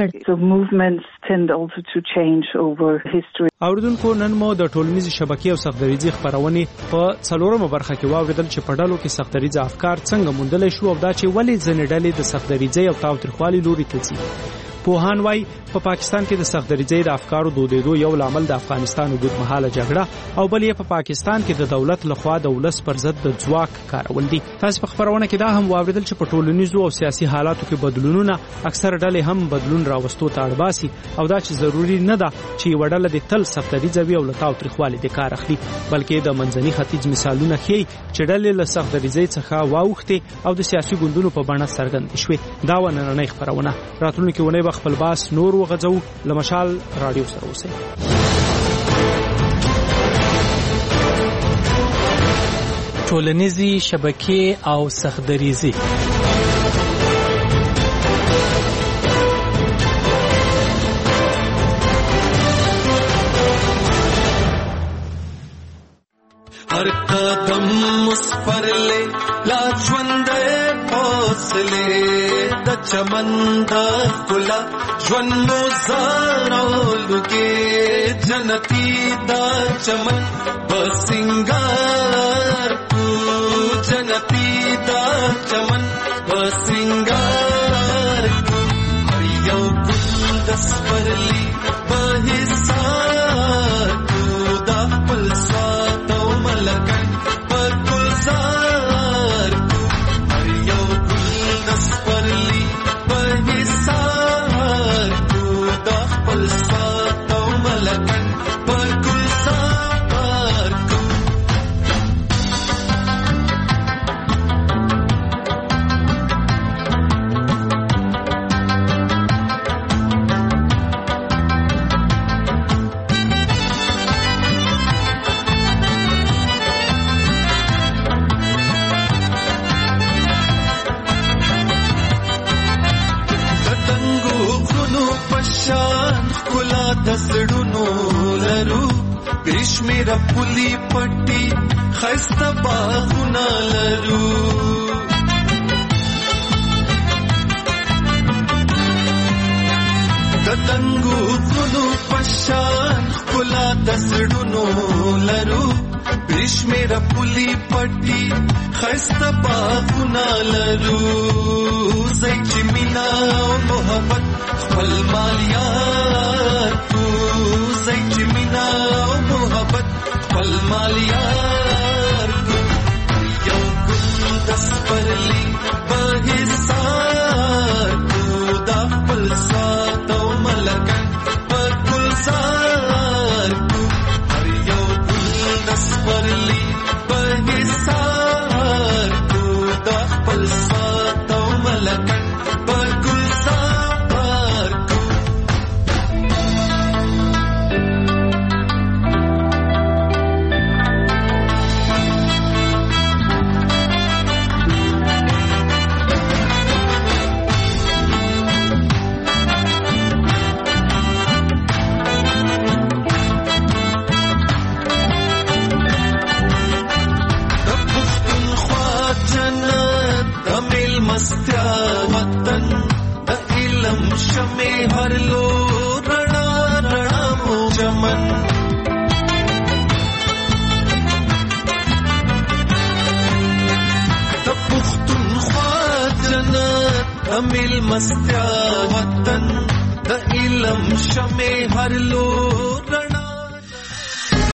کړ. اوریدونکو نن مو د ټولنیزې شبکې او سختدریزي خبرونې په څلورمه برخه کې واوریدل چې په ډلو کې سختدریزه افکار څنګه موندلی شو او دا چې ولې ځینې ډلې د سختدریزۍ او تاوتریخوالي لوري ته ځي. پوهان وایي په پاکستان کې د سختدریزۍ د افکارو دودېدو یو لامل د افغانستان اوږدمهاله جګړه او بل یې په پاکستان کې د دولت لخوا د ولس پر ضد د ځواک کارول دي. تاسو په خبرونه کې دا هم واوریدل چې په ټولنیزو او سیاسي حالاتو کې بدلونونه اکثر ډلې هم بدلون راوستو ته اړ باسي او دا چې ضروری نه ده چې یوه ډله د تل سختدریزه وي او له تاوتریخوالي د کار اخلي، بلکې د منځني ختیځ مثالونه ښیي چې ډلې له سختدریزۍ څخه واوښتې او د سیاسي ګوندونو په بڼه څرګندې شوې. دا وه نننۍ خپرونه. راتلونکې اونۍ به خپل باس نور وغځو. له مشال راډیو سره اوسئ. ټولنیزې شبکې او سختدریزي. हर कदम उस पर ले ला ژوندې حوصله د چمن د ښکلا ژوند زارولو کې جنتي د چمن بسنګار کو جنتي د چمن بسنګار هر یو ګل د سپرلی په حساب کو د خپل سواد او ملکن په گلزار کو هر یو ګل د سپرلی په حساب کو د خپل سواد او ملکن په گلزار کو. شان خلا دسړونو لرو کشمیر پولی پټي خسته باغونه لرو ددنګو غنو پشان خلا دسړونو لرو بشمیر پولی پټي خسته باغونه لرو زای چې مینا او محبت خپل مالیار کو زای چې مینا او محبت خپل مالیار کو یو ګل دس پرلی په حساب کو دا خپل سات او ملکن په ګلزار کو هر یو ګل دس پرلی په حساب کو دا خپل سات او ملکن په ګلزار کو مستیا وطن د علم شمه هر لو رڼا رڼا مو چمن د پښتونخوا جنت د مل مستیا وطن د علم شمه هر لو